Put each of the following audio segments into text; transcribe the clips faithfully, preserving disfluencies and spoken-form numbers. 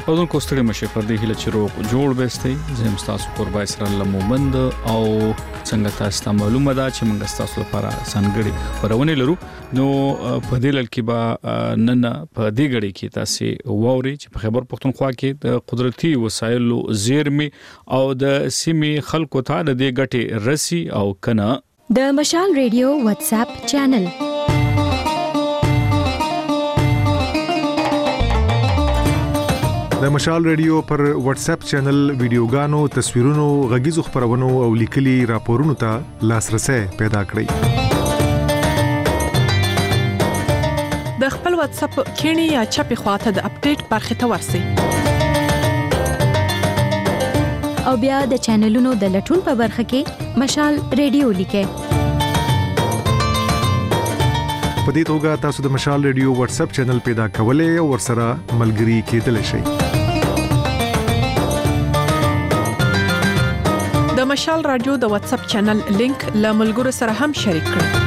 اودن کوستړی مشه پر دې هله چې روغ جوړ بهستي زم تاسو قربای سره لمومند او څنګه تاسو ته معلومه ده چې موږ تاسو لپاره سنګړي خبرونه لرو نو په دې لړ کې با نن په دې غړي کې تاسو ووري چې په خبر پښتونخوا کې د قدرتي وسایلو زیرمي او د سیمې خلکو ته د دې غټي رسی او کنه د مشال ریډیو واتس اپ چینل د مشال ریډیو پر واتس اپ چینل ویډیوګانو تصویرونو غږیزو خبرونو او لیکلي راپورونو ته لاسرسي پیدا کړئ د خپل واتس اپ کینی یا چپی خواته د اپډیټ برخه ته ورسئ او بیا د چینلونو د لټون په برخه کې مشال ریډیو لیکئ په دې توګه تاسو د مشال ریډیو واتس اپ چینل پیدا کولای او ورسره ملګري کېدلی شئ د مشال رادیو د واتس اپ چینل لینک له ملګرو سره هم شریک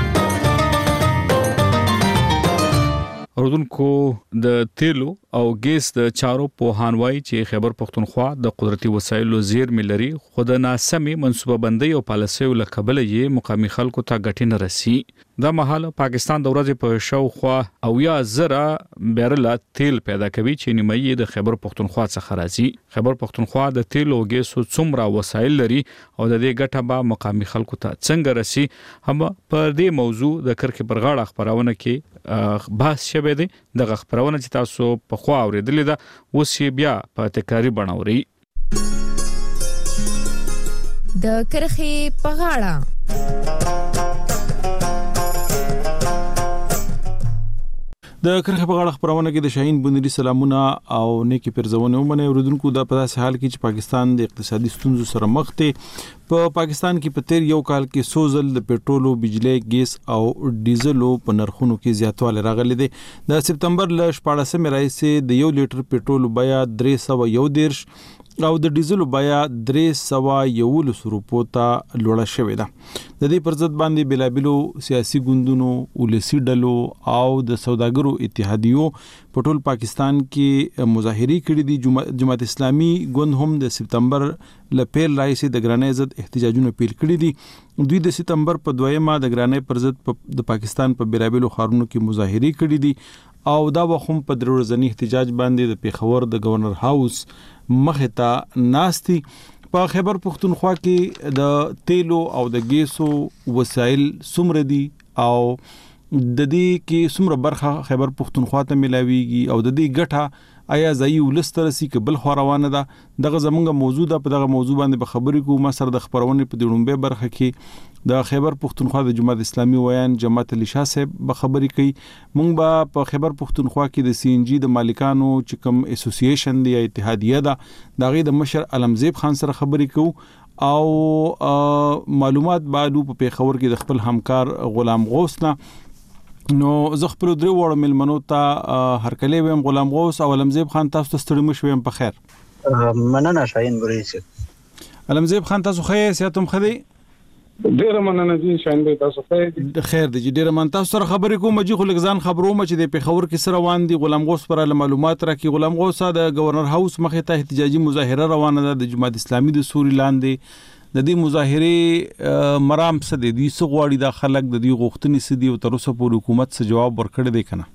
کړئ اوردونکو د تیلو او ګیس د چارو په هانوای چې خیبر پښتونخوا د قدرتي وسایلو زیرمې لري خود ناسمي منسوبه بندي او پالیسي لکبل یې مقامي خلکو ته غټین رسی دا مهال پاکستان د ورځې په شاوخوا او یا زره بیرل تیل پیدا کوي چې نیمایي د خیبر پښتونخوا څخه راځي خیبر پښتونخوا د تیل او ګیسو څومره وسایل لري او د دې ګټه به مقامي خلکو ته څنګه رسی هم پر دې موضوع د کرکې پر غاړه خبرونه کې بحث شوه دي د خبرونه چې تاسو په خو اوریدلې ده اوس بیا په تکراری بناوري د کرخي په غاړه د کرخه په غاړه خبرونه کې د شاهین بندري سلامونه او نیکی پرزونه ومنه اوردونکو د په داسې حال کې چې پاکستان د اقتصادي ستونزو سره مخ دی په پاکستان کې په تیر یو کال کې سوزل د پېټرولو بجلی ګیس او ډیزلو په نرخونو کې زیاتوالی راغلی دی د سپتمبر ل شپاړسمې راځي د یو لیټر پېټرول بیا درې سوه یو دیرش او د ډیزلو بیا درې سوه یولس روپو ته لوړه شوې ده د دې پر ضد باندې بلابلو سیاسي ګوندونو ولسی ډلو او د سوداګرو اتحادیو په ټول پاکستان کې مظاهرې کړې دي جماعت اسلامي ګوند هم د سپتمبر ل پیل راځي د ګرانۍ ضد احتجاجونه پیل کړي دي دوی د سپتمبر په دویمه د ګرانۍ پر ضد د پاکستان په بلابلو خارونو کې مظاهرې کړې دي او دا وخت په دروازنی احتجاج باندې د پیښور د گورنر هاوس مخه ته ناستي په خیبر پښتونخوا کې د تیلو او د ګیسو وسایل څومره دي او د دې کې څومره برخه خیبر پښتونخوا ته ملاويږي او د دې ګټه آیا ځای ولسترسي کبل خو روانه ده دغه زمونږ موضوع ده په دغه موضوع باندې به خبرې کوو ما سره د خبرونه په ډومبه برخه کې د خیبر پښتونخوا د جماعت اسلامي ویان جماعت علي شاه صاحب به خبرې کوي مونږ به په خیبر پښتونخوا کې د سی ان جی د مالکانو چې کوم اسوسییشن دی اتحادیه ده دغه د مشر علمزیب خان سره خبرې کوو او معلومات بعدو په پیښور کې د خپل همکار غلام غوث نه نو زه خپل درې وړ ملمنو ته هرکلی ویم غلام غوث او علمزیب خان تاسو ته ستړي مو شوم په خیر مننه شاهین بریس علمزیب خان تاسو خیر سیاتم خدي ډیره مننه دي شاهین بری تاسو خیر خیر دي ډیره من تاسو سره خبرې کوم چې خو لګزان خبروم چې د پیښور کې سره روان دي غلام غوث پر معلومات راکې غلام غوث د گورنر هاوس مخه ته احتجاجي مظاهره روانه ده د جماعت اسلامي د سوري لاندې د دې مظاهره مرام څه دي د سغواړي د خلک د دې غوښتنې سدي او تر اوسه پورې حکومت څه جواب ورکړی دی کنه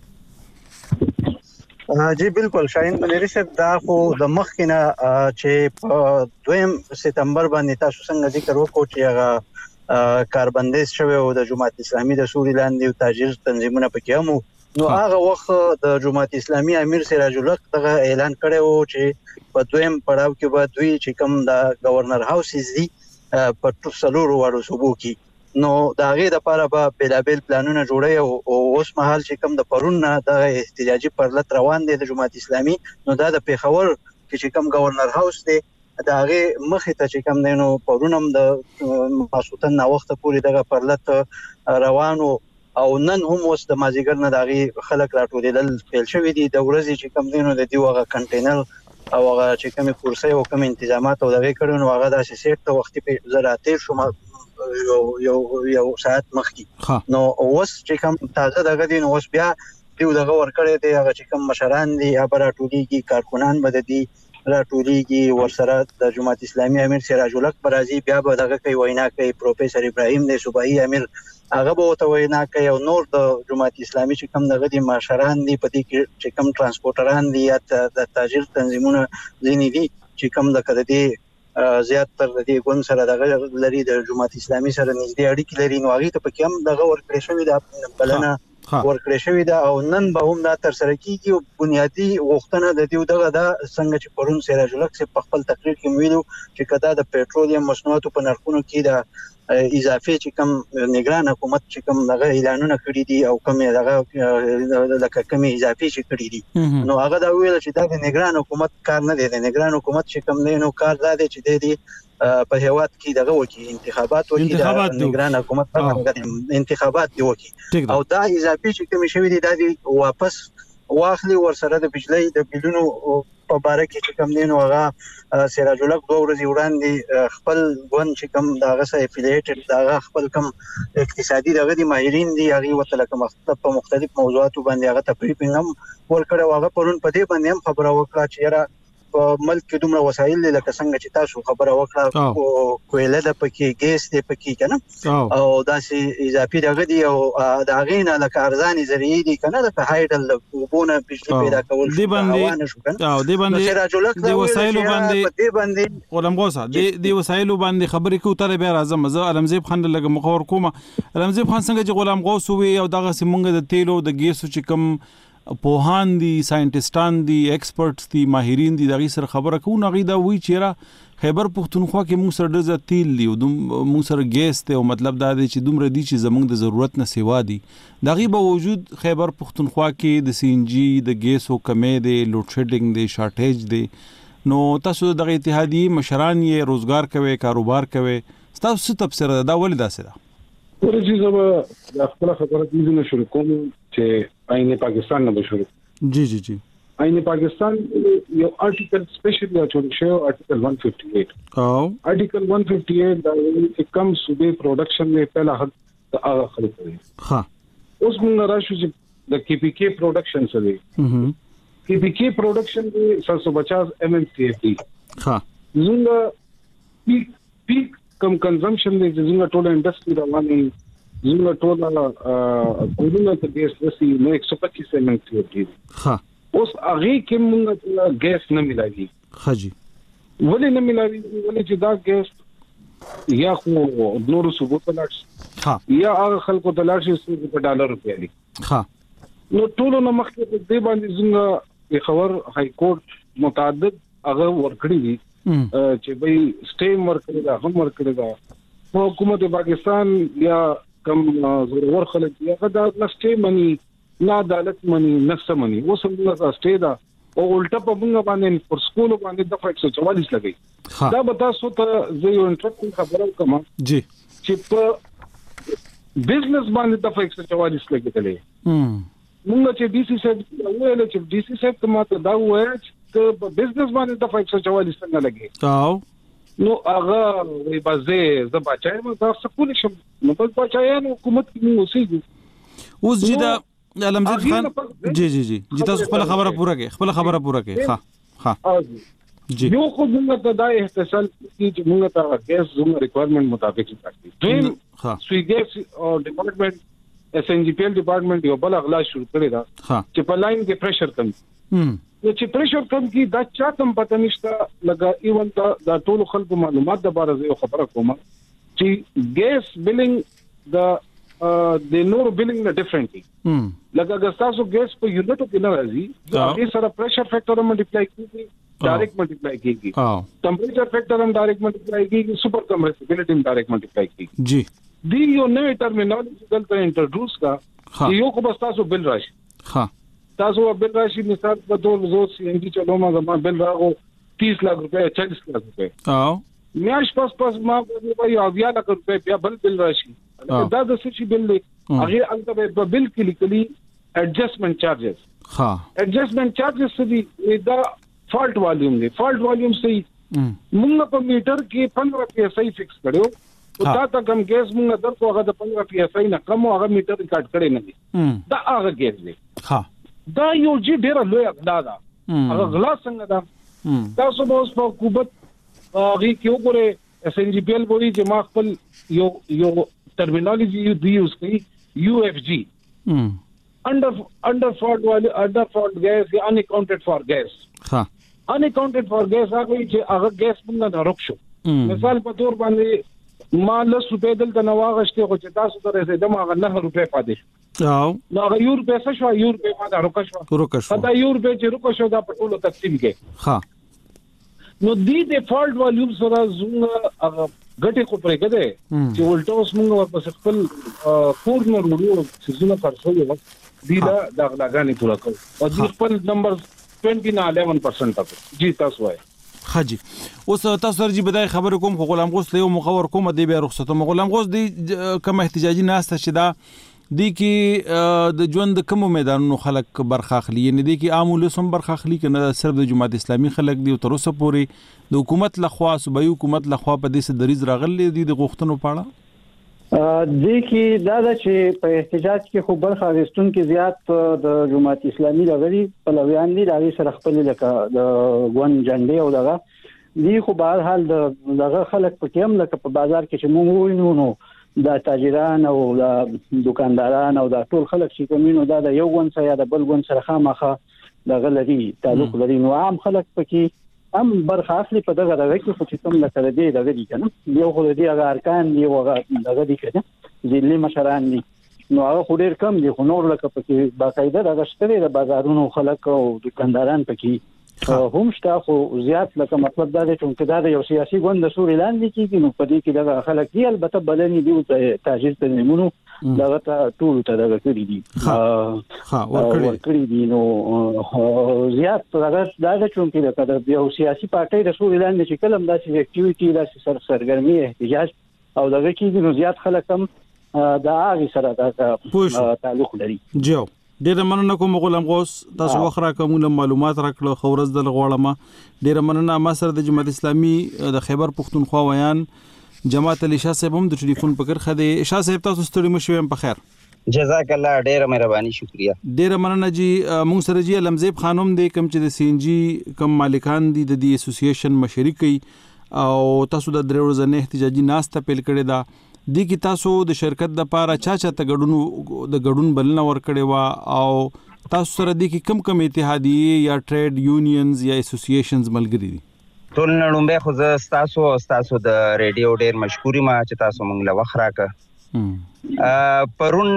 جی بالکل شاهین بنيري صاحب دا خو د مخکنه چې په دویم سپتمبر باندې تاسو څنګه ذکر وکړو چې هغه کاربندیز شوی او د جماعت اسلامي د سوري لاندې او تاجر تنظیمونه پکې هم نو هغه وخت د جماعت اسلامي امیر سراج الحق دغه اعلان کړی و چې په دویم پړاو کې به دوی چې کوم د گورنر هاوس دي په ټول سلورو وړو صوبو کې نو دا غي د لپاره به بلابل پلانونه جوړي او اوس مهال چې کوم د پرون د احتجاجي پرلط روان دي د جماعت اسلامي نو دا د پیښور کې چې کوم گورنر هاوس دی دا غي مخه ته چې کوم دینو پرونم د ماسوتن نا وخت پورې دغه پرلط روانو او نن هم اوس د مازیګر نه دغه خلک راټولېدل پیل شوې دي د ورځې چې کوم دینو د دیوغه کنټینر او هغه چې کومه کورسې او کوم انتظامات او دغه کړو نو هغه د سیټ ته وختي په زراعتي شوم یو یو یو ساعت مخکې نو اوس چې کوم تازه دغه دین اوس بیا دیو دغه ورکړی دی هغه چې کوم مشران دي هغه راټولېږي کارکونان به دي راټولېږي ورسره د جماعت اسلامي امیر سراج الحق برازي بیا به دغه کوي وینا کوي پروفیسور ابراهیم دی صوبایي امیر هغه به وته وینا کوي او نور د جماعت اسلامي چې کوم دغه دي مشران دي په دې کې چې کوم ترانسپورټران دي یا د تاجر تنظیمونه ځینې دي چې کوم د کړه زیات تر دې ګوند سره دغه لري د جماعت اسلامي سره نږدې اړیکې لري نو هغه ته پکې هم دغه ورکړې شوې ده بلنه ورکړې شوې ده او نن به هم دا تر سره کیږي او بنیادی غوښتنه د دې دغه دا څنګه چې پرون سراج الحق په خپل تقریر کې ویلو چې کدا د پېټرولیم مصنوعاتو په نرخونو کې د اضافي چې کوم نگران حکومت چې کوم دغه اعلانونه کړی دي او کوم دغه لکه کوم اضافي چې کړی دي نو هغه دا ویل چې دا د نگران حکومت کار نه دی د نگران حکومت چې کوم نه نو کار دا دی چې دی په هیواد کې دغه وکی انتخابات وکی د نگران حکومت انتخابات دی وکی او دا اضافي چې کوم شوی دی دا دی واپس واخلي ورسره د بجلی د بلونو په باره کې چې کوم دین هغه سراج الحق دوه ورځې وړاندې خپل ګوند چې کوم دغه سره افیلیټډ دغه خپل کوم اقتصادي دغه دي ماهرین دي هغه وته لکه مختلف په مختلف موضوعاتو باندې هغه تقریبا هم ورکړه هغه پرون په دې باندې هم خبره وکړه چې را په ملک کې دومره وسایل لکه څنګه چې تاسو خبره وکړه کویله د پکې ګیس د پکې کنه او داسې اضافي دغه دی او د غینه لکه ارزاني ذریعہ دي کنه د هایډل وبونه بجلی پیدا کول دی باندې او دی باندې د وسایل باندې دی باندې ولمغوسه د وسایل باندې خبرې کو تر بیا راځم زه علمزیب خان لګ مخور کوم علمزیب خان څنګه چې غلام غوث وي او دغه سیمونګ د تیلو د ګیسو چې کوم پوهان دي ساينټیسټان دي ایکسپرټس دي ماهرین دي دغه سره خبره کوو غي دا وی چیرې خیبر پختونخوا کې موږ سره د تیل دی او موږ سره ګیس ته او مطلب دا دی چې دومره دي چې زموږ د ضرورت نه سیوا دي دغه باوجود خیبر پختونخوا کې د سی ان جی د ګیسو کمې دی لوډ شیډینګ دی شارټیج دی نو تاسو دغه اتحادیه مشران یې روزګار کوي کاروبار کوي تاسو تفسیر دا ولې دا سره ورته چې زما خپل خبره دې نه شروع کوم چې آئین پاکستان نه شروع جی جی جی آئین پاکستان یو آرټیکل سپیشلی اچول شو آرټیکل one fifty-eight او آرټیکل one fifty-eight دا چې کم صوبې پروډکشن میں پہلا حق هغه خلک دي ها اوس موږ راشو چې د کی پی کے پروډکشن سره هم کی پی کے پروډکشن دی seven fifty ایم ایم سی ایف دی ها زموږ پیک پیک کم کنزمپشن دی زموږ ټول انډستری روانه زموږ ټول کورونه ته ګیس رسي نو one twenty-five ایم ایم سی ایف دی ها اوس هغه کې موږ ګیس نه ملایي ها جی ولې نه ملایي ولې چې دا ګیس یا خو نور صوبو ته لاړ ها یا هغه خلکو ته لاړ شي په ډالر روپیا دي ها نو ټول نو مخکې دې باندې څنګه خبر های کورټ متعدد هغه ورکړي دي چې به سټیم ورکړي دا هم ورکړي دا حکومت پاکستان یا کم ضرور خلک یا دا نشته مني نه عدالت مني نفس مني و څنګه سټي دا او الټا په موږ باندې پر سکول باندې د one forty-four لګي دا به تاسو ته زه یو انټرپټ خبره کوم جی چې په بزنس باندې د one forty-four لګیدلې موږ چې ډي سي صاحب ویل چې ډي سي صاحب ته ماته دا وایي چې په بزنس باندې د one forty-four څنګه لګي او نو هغه وی بازه ز بچای مو دا سکول شم نو په بچایانو حکومت کې مو اوسېږي اوس چې دا علمزید خان جی جی جی جی تاسو خپل خبره پوره کړئ خپل خبره پوره کړئ ها ها جی یو خو موږ ته دا احتسال چې موږ ته ګیس زموږ ریکوایرمنٹ مطابق راځي دویم ها سوی ګیس او ډپارټمنٹ اس ان جی پی ایل ډپارټمنٹ یو بل اغلا شروع کړی دا چې په لاین کې پریشر کم هم نو چې پریشر کم کی دا چا کم پته نشته لګا ایون دا ټول خلکو معلومات د بار زه خبره کوم چې ګیس بلینګ د د نور بلینګ نه ډیفرنټلی هم لګا ګستاسو ګیس په یونټو کې نه راځي دا هغه سره پریشر فیکټر ملټیپلای کیږي ډایرکټ ملټیپلای کیږي او ټمپریچر فیکټر هم ډایرکټ ملټیپلای کیږي سپر کمپریسیبিলিټی هم ډایرکټ ملټیپلای کیږي جی دی یو نوې ټرمینالوجي دلته انټروډوس کا یو خو بس تاسو بل راشي ها تاسو بل راشي مثال په ډول زو سی ان جی چلو ما زما بل راغو thirty लाख रुपए forty लाख रुपए او میاش پاس پاس ما په یو avia लाख रुपए بیا بل بل راشي دا د څه بل دی هغه البته په بل کې لیکلي ایڈجسٹمنٹ چارجز ها ایڈجسٹمنٹ چارجز سدي دا فالٹ والیوم دی فالٹ والیوم سي موږ په میټر کې fifteen پی ایس آی فکس کړو او دا تا کم ګیس موږ درکو هغه د fifteen پی ایس آی نه کم هغه میټر ریکارډ کړی نه دی دا هغه ګیس دی ها دا یو جی ډیر لوی اقدا ده هغه غلا څنګه ده تاسو به اوس په حکومت هغه کې وګوره اس ان جی پی ایل بولی چې ما خپل یو یو ټرمینالوژي دی یوز کوي یو ایف جی under under fraud والے under fraud gas یا unaccounted for gas ها unaccounted for gas هغه چې هغه ګیس موږ نه روک شو مثال په تور باندې ما لس روپے دلته نو واغشته خو چې تاسو ته رسیدم هغه نه روپے پاتې او نو هغه یو روپے څه شو یو روپے ما روک شو روک شو دا یو روپے چې روک شو دا په ټولو تقسیم کې ها نو دی د فالټ والیوم سره زونه هغه ګټه کو پرې کده چې ولټوس موږ په خپل کورنر ورو چې زونه فرصو دی دا د غلاګانی پورا کو او د خپل نمبر بیس نه eleven percent تک جی تاسو وای حاجی اوس تاسو درجی بدای خبر کوم خو غلام غوس له مخور کوم دی به رخصت غلام غوس دی کوم احتجاجي ناس ته شدا دی کې د ژوند کوم میدانونو خلک برخاخلی نه دی کې عامل سم برخاخلی کنه صرف د جماعت اسلامي خلک دی تر اوسه پوري د حکومت لخوا صوبایي حکومت لخوا په دې سره دریز راغلي دي د غوښتنو پاړه د کې دا چې په احتجاج کې خو برخه غستون کې زیات د جماعت اسلامي لغړي په لویان دي د سره خپل لکه د ګون جنډي او دغه دی خو بهر حال دغه خلک په کوم لکه په بازار کې چې موږ وینو نو د تاجران او د دکانداران او د ټول خلک چې کومینو دا د یو ګون سره یا د بل ګون سره خامخه دغه لري تعلق لري نو عام خلک پکې هم برخه اصلي په دغه دغه کې خو چې کوم لکه د دې دغه دي کنه یو خو دې هغه ارکان دی او دغه دي کنه ځلې مشران دي نو هغه خو ډېر کم دي خو نور لکه پکې باقاعده دغه شته د بازارونو خلک او دکانداران پکې هم شته خو زیات لکه مطلب دا دی چې دا د یو سیاسي ګوند د سوري لاندې کېږي نو په دې کې دغه خلک دی البته بلنې دی تاجر ته نیمونو دغه ټول ته دغه کړی دي ها ورکړی دي نو زیات دغه دا چې د یو سیاسي پارټي د سوري لاندې چې کلم داسې اکټیویټي داسې سر سرګرمي احتجاج او دغه کې نو زیات خلک هم دا هغه سره دا تعلق لري جو ډیر مننه کوم غلام غوس تاسو وخره کوم معلومات راکړو خورز د غوړما ډیر مننه ما سره د جماعت اسلامي د خیبر پښتونخوا ویان جماعت علی شاه صاحب هم د ټلیفون پکړ خدي شاه صاحب تاسو ستړي مشوم په خیر جزاک الله ډیر مهرباني شکریا ډیر مننه جی مونږ سره جی لمزیب خانم دی کوم چې د سی ان جی کم مالکان دي د دې اسوسییشن مشري کوي او تاسو د درې ورځې احتجاجي ناسته پیل کړی دا د کی تاسو د شرکت د پاره چا چا ته غډونو د غډون بلنه ور کړی وا او تاسو سره د کی کم کم اتحادیه یا ټریډ یونینز یا اسوسییشنز ملګری دي ټول نړۍ خو زه تاسو تاسو د ریډیو ډیر مشکوري ما چې تاسو مونږ له وخت راکه پرون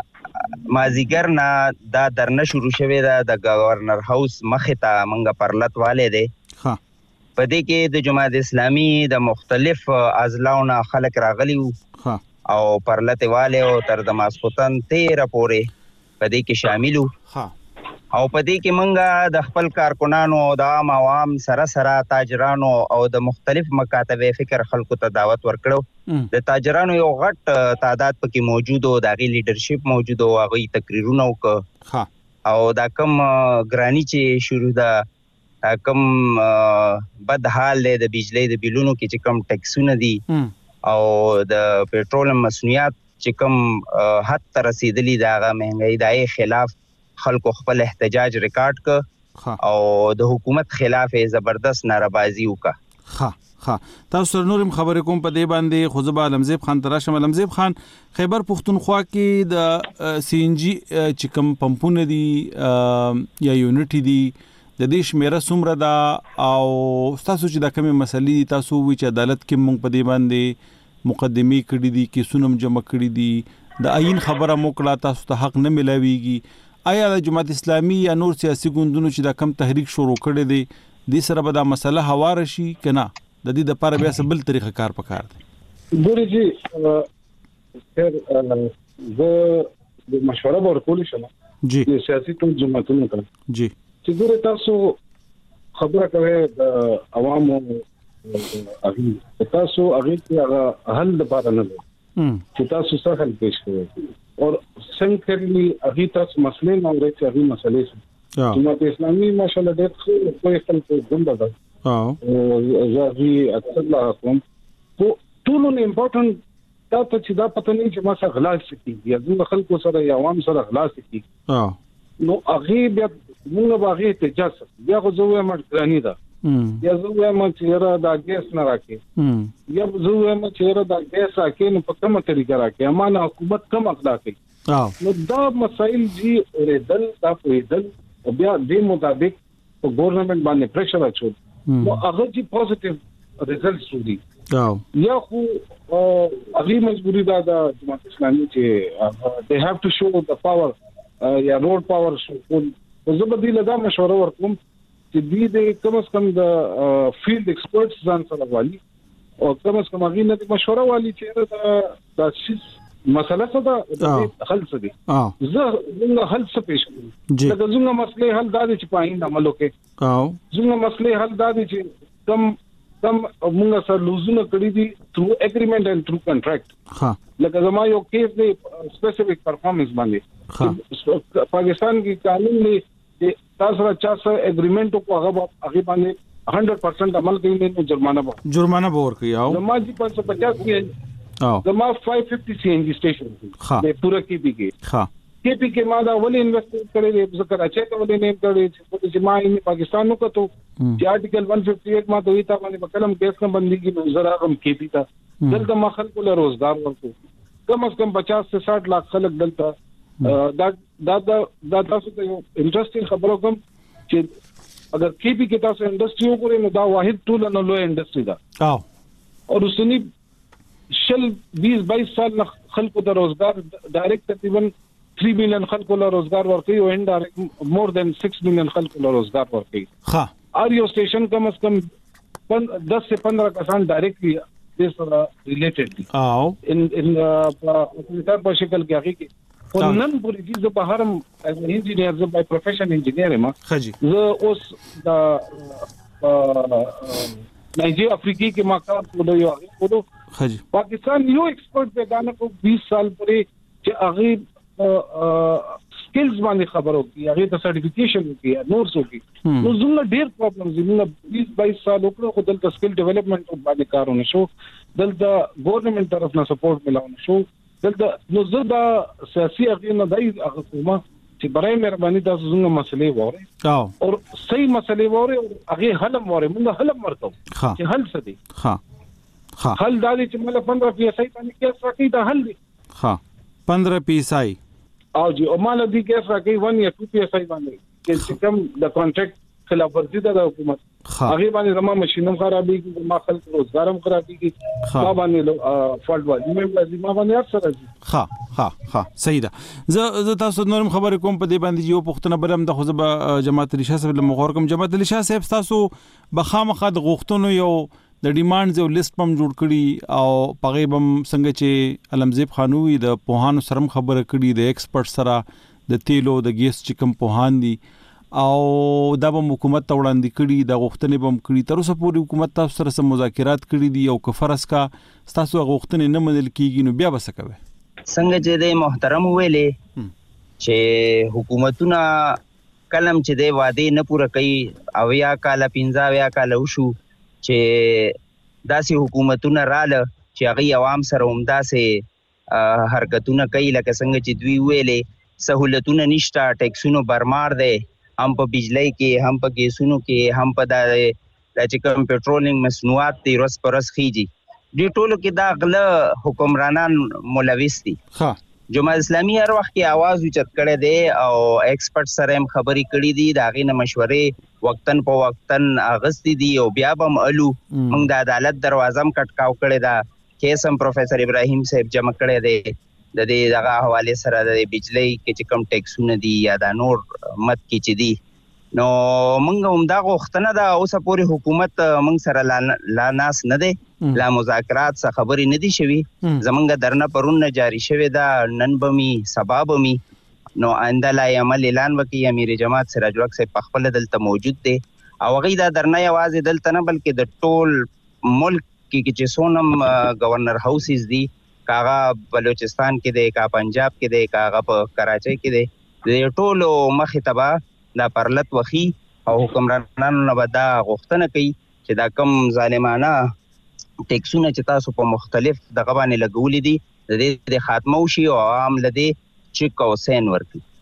مازیګر نه دا درنه شروع شوه دا د گورنر هاوس مخه ته مونږه پرلط والے دي ها په دې کې د جماعت اسلامي د مختلف ازلاونه خلک راغلي ها او پرلط والے او تر د ماسختن تیرا پورې په دې کې شاملو ها او په دې کې مونږه د خپل کارکونانو او د عام عوام سره سره تاجرانو او د مختلف مکاتب فکر خلکو ته دعوت ورکړو د تاجرانو یو غټ تعداد پکې موجود او د غي لیډرشپ موجود او غي تقریرونه وک او دا کم ګرانی چې شروع دا کم بد حال د بجلی د بیلونو کې چې کم ټیکسونه دي او د پېټرول مسنیات چې کم حد ته رسیدلی دا غا مهنګي دای خلاف خلکو خپل احتجاج ریکارډ ک او د حکومت خلاف زبردست ناربازي وکا ها ها تاسو نورم خبرې کوم په دې باندې خوزبا لمزیب خان تراشم لمزیب خان خیبر پښتونخوا کې د سی ان جی چې کوم پمپونه دي یا یونټ دي د دې شمیره څومره ده او تاسو چې دا کومه مسلې تاسو وی چې عدالت کې مونږ په دې باندې مقدمه کړې دي کې سونم جمع کړې دي د عین خبره موکړه تاسو ته حق نه ملاويږي آیا د جماعت اسلامي یا نور سیاسي ګوندونو چې دا کم تحریک شروع کړي دي د سره به دا مسله هوار شي کنه د دې د لپاره بیا سبل طریقه کار پکار دي ګوري جی خیر زه د مشوره ورکول شم جی د سیاسي ټول جماعتونو ته جی چې ګوري تاسو خبره کوي د عوامو اغي تاسو اغي چې حل لپاره نه چې تاسو څه حل پیش کوئ اور څنګه اغي تاسو مسلې نه اوري چې اغي مسلې څه جماعت اسلامي ماشاءالله ډېر کوئی خپل ګوند ده او زاغي اکثر لا کوم ټول نه امپورټنت دا ته چې دا پته نه چې ما سره غلا کیږي یا د خلکو سره یا عوام سره غلا کیږي نو هغه بیا موږ باغې ته جاس بیا خو زه وایم ګرانی ده یا زه وایم چې را دا ګیس نه راکې یا زه وایم چې را دا ګیس راکې نو په کومه طریقه راکې امانه حکومت کم اقدا کوي نو دا مسائل جی اوریدل دا پویدل بیا د مطابق په ګورنمنت باندې پریشر اچول نو هغه جی پوزټیو ریزلټس ودي یا خو هغه مجبوری دا د جماعت اسلامي چې they have to show the power یا روډ پاور شو زه به دې لدا مشوره ورکوم چې دې د کم از کم د فیلډ ایکسپرټس ځان سره والی او کم از کم هغه نه مشوره والی چې دا د شیز مسله څه ده حل څه دي زه زه حل څه پېښ کوم دا زموږ مسله حل دا چې پاین عملو کې او زموږ مسله حل دا چې کم کم موږ سره لوزونه کړی دي through agreement and through contract ها لکه زما یو کیس دی سپیسیفک پرفارمنس باندې پاکستان کې قانون دی چې تاسو را چا سره اګریمنت کو هغه هغه باندې one hundred percent عمل کوي نو جرمانه به جرمانه به ورکړي او زما دي five fifty کې او زما five fifty سی ان جی سټیشن دی پورا کې پی کې ها کې پی کې ما دا ولې انویسټ کړی دی ذکر اچھا ته ولې نه کړی چې ما یې پاکستان نو کته چې آرټیکل one fifty-eight ما دوی ته باندې کلم کیس نه بندي کې زرا هم کې پی تا دلته ما خلکو له روزګار ورکو کم از کم fifty سے sixty lakh خلک دلته دا دا دا تاسو ته یو انټرېسټینګ خبرو کوم چې اگر کې پی کې تاسو انډستری وګورئ نو دا واحد ټول نو لوی انډستری ده او اور اوسنی شل twenty twenty سال خلکو ته روزګار ډایرکټ تقریبا three million خلکو له روزګار ورکړي او انډایرکټ more than six million خلکو له روزګار ورکړي ها اور یو سټیشن کم از کم ten سے fifteen کسان ډایرکټلی دې سره ریلیټډ دي او ان ان په په شکل کې هغه کې خو نن پوری دي زه په هرم انجینیر زه بای پروفیشن انجینیر ما خجی زه اوس د نایجیریا افریقی کې ما کار کولو یو کولو خجی پاکستان یو ایکسپرت په دانه کو twenty سال پورې چې هغه سکلز باندې خبرو کی هغه ته سرټیفیکیشن کی نور سو کی نو زموږ ډیر پرابلمز دي موږ twenty twenty سال وکړو خو دلته سکل ډیولپمنٹ باندې کارونه شو دلته ګورنمنت طرف نه سپورټ ملاونه شو دلته نو زه دا سیاسي اغیزه نه دی هغه کومه چې برای مهرباني تاسو زموږ مسلې وره او او صحیح مسلې وره هغه حل وره موږ حل ورکو چې حل څه دي ها ها حل دا چې موږ fifteen پی ایس آی باندې کیس راکې دا حل دي ها fifteen پی ایس آی او جی او مال دي کیس راکې one یا two پی ایس آی باندې چې کوم د کانټریکټ خلاف ورزي د حکومت هغه باندې زموږ ماشينم خرابې کی ما خلک روزګارم خرابې کی ما باندې فالټ وایي مې ما باندې اثر راځي ها ها ها صحیح ده زه زه تاسو نورم خبرې کوم په دې باندې یو پښتنه برم د خو زه جماعت علي شاه صاحب له مغور کوم جماعت علي شاه صاحب تاسو بخامخه د غوښتنو یو د ډیماندز یو لیست پم جوړ کړي او پغې بم څنګه چې علمزیب خانوي د پوهانو سره خبره کړي د ایکسپرټ سره د تیلو د ګیس چې کوم پوهان دي او دا به حکومت ته وړاندې کړي د غوښتنې بم کړي تر اوسه پورې حکومت تاسو سره سم مذاکرات کړي دي او کفرس کا تاسو غوښتنې نه منل کیږي نو بیا به څه کوي څنګه چې د محترم ویلې چې حکومتونه کلم چې د وعده نه پوره کوي او یا کال پنځه یا کال وشو چې داسې حکومتونه رااله چې هغه عوام سره عمده سه حرکتونه کوي لکه څنګه چې دوی ویلې سہولتونه نشته ټیکسونو برمار دی هم په بجلی کې هم په ګیسونو کې هم په د چې کوم پټرولینګ مصنوعات دي روز پر روز خيږي دې ټولو کې دا غله حکمرانان ملوث دي ها جماعت اسلامي هر وخت کې आवाज اوچت کړي دي او ایکسپرټ سره هم خبري کړي دي دا غي نه مشورې وقتن په وقتن اغستی دي او بیا به مالو موږ د عدالت دروازه هم کټکاو کړي دا کیس هم پروفیسور ابراهیم صاحب جمع کړي دي د دې دغه حواله سره د بجلی کې چې کم ټیکسونه دي یا د نور مت کې چې دي نو موږ هم دا غوښتنه دا اوسه پوری حکومت موږ سره لا ناس نه دي لا مذاکرات څخه خبرې نه دي شوي زمونږ درنه پرون جاری شوی دا نن بمی سبب می نو آینده لا عمل اعلان وکي امیر جماعت سراج الحق صاحب په خپل دلته موجود دي او غي دا درنه आवाज دلته نه بلکې د ټول ملک کې چې سونم گورنر هاوسز دي کاغه بلوچستان کې دی کا پنجاب کې دی کاغه په کراچۍ کې دی د ټولو مخې تبا دا پرلط وخی او حکمرانانو نه ودا غوښتنه کوي چې دا کم ظالمانه ټیکسونه چې تاسو په مختلف دغه باندې لګولې دي د دې خاتمه وشي او عام لدی چک او سین ورکړي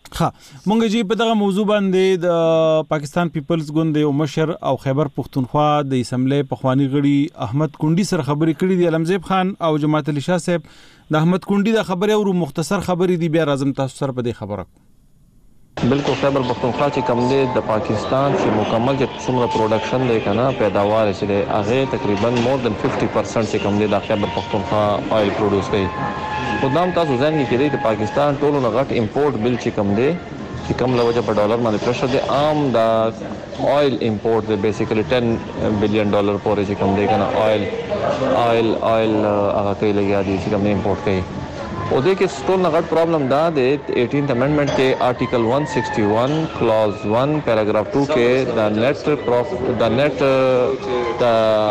ها مونږ جی په دغه موضوع باندې د پاکستان پیپلز ګوند یو مشر او خیبر پختونخوا د اسمبلی پخوانی غړي احمد کونډي سره خبرې کړې دي. علمزیب خان او جماعت علي شاه صاحب د احمد کونډي د خبرې او مختصر خبرې دي، بیا راځم تاسو سره په دې خبره. بالکل خیبر پختونخوا چې کوم دی د پاکستان چې مکمل چې څومره پروډکشن دی کنه پیداوار چې دی هغه تقریبا مور دن ففټي پرسنټ چې کوم دی د خیبر پختونخوا آیل پروډوس کوي. خدام تاسو ځان کې کېدی د پاکستان ټولو نه غټ امپورټ بل چې کوم دی چې کوم لوجه په ډالر باندې پرشر دی عام د آیل امپورټ دی بیسیکلی ټن بلین ډالر پورې چې کوم دی کنه آیل آیل آیل هغه کوي لګیا دي چې کوم امپورټ کوي. او دې کې ستول نه غټ پرابلم دا دی ایټینث امندمنت کې آرټیکل ون سکسټي ون کلاز ون پیراګراف ټو کې د نیټ پروف د نیټ د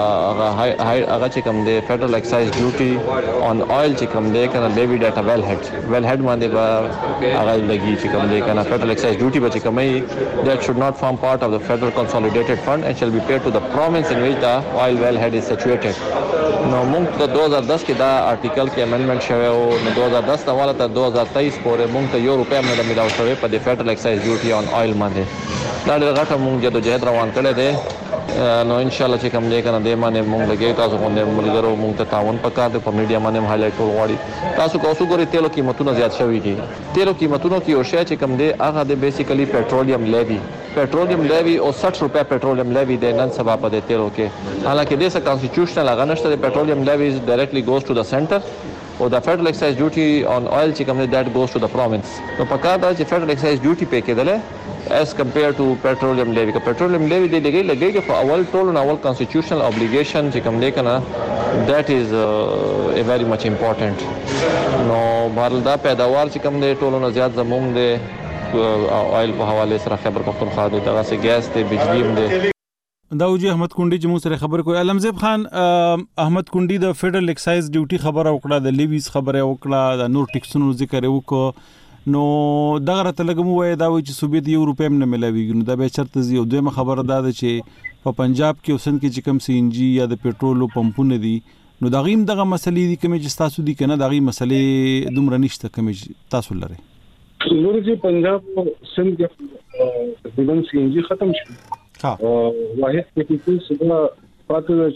هغه چې کوم دی فیډرل ایکسایز ډیوټي آن آیل چې کوم دی کنه لیوی ډاټا ویل هډ ویل هډ باندې به هغه لګي چې کوم دی کنه فیډرل ایکسایز ډیوټي به چې کومي that should not form part of the federal consolidated fund and shall be paid to the province in which the oil well head is situated. نو موږ د دو هزار دس کې دا آرټیکل کې امندمنت شوی او نو دو هزار دس نه والا تر دو هزار تیئیس پورې موږ ته یو روپیا نه ملاو شوی په د فیډرل ایکسایز ډیوټي آن آیل باندې. دا ډېر غټه موږ جدوجہد روان کړی دی. نو ان شاء الله چې کوم دی کنه د باندې موږ لګي تاسو باندې ملګرو موږ ته تعاون پکار دی په میډیا باندې هایلایټ کول غواړي. تاسو کوڅو ګوري تیلو قیمتونه زیات شوي دي. تیلو قیمتونو کې یو شی چې کوم دی هغه د بیسیکلی پېټرولیم لیوی پېټرولیم لیوی او سठ روپیا پېټرولیم لیوی د نن سبا په د تیلو کې حالانکه د سه کانسټیټیوشنل هغه نشته د پېټرولیم لیوی ډایرکټلی ګوز ټو د سنټر او د فیډرل ایکسایز ډیوټي آن آیل چې کوم دی دیٹ ګوز ټو د پروvince. نو پکار دا چې فیډرل ایکسایز ډیوټي پې کېدل as compared to petroleum levy که petroleum levy دی لګي لګي خو اول ټول نو اول constitutional obligation چې کوم دی کنه that is uh, a very much important. نو بهر دا پیداوار چې کوم دی ټول نو زیات زموږ دی آیل په حواله سره خیبر پختونخوا دی دغه سه ګیس دی بجلی هم دی. دا وجه احمد کونډي چې موږ سره خبر کوي. علمزیب خان احمد کونډي د فیډرل ایکسایز ډیوټي خبره وکړه د لیویز خبره وکړه د نور ټیکسونو ذکر وکړو. نو دغه راته لګم وای دا و چې صوبې یو روپیا نه ملاويږي. نو دا به چرته زی او دویمه خبره دا ده چې په پنجاب کې اوسن کې چې کم سی ان جی یا د پېټرول پمپونه دي نو دا غیم دغه مسلې دي کوم چې تاسو دي کنه دا غي مسلې دومره نشته کوم تاسو لري. نور چې پنجاب سند کې تقریبا سی ان جی ختم شو. ها واحد کې چې څنګه پاتې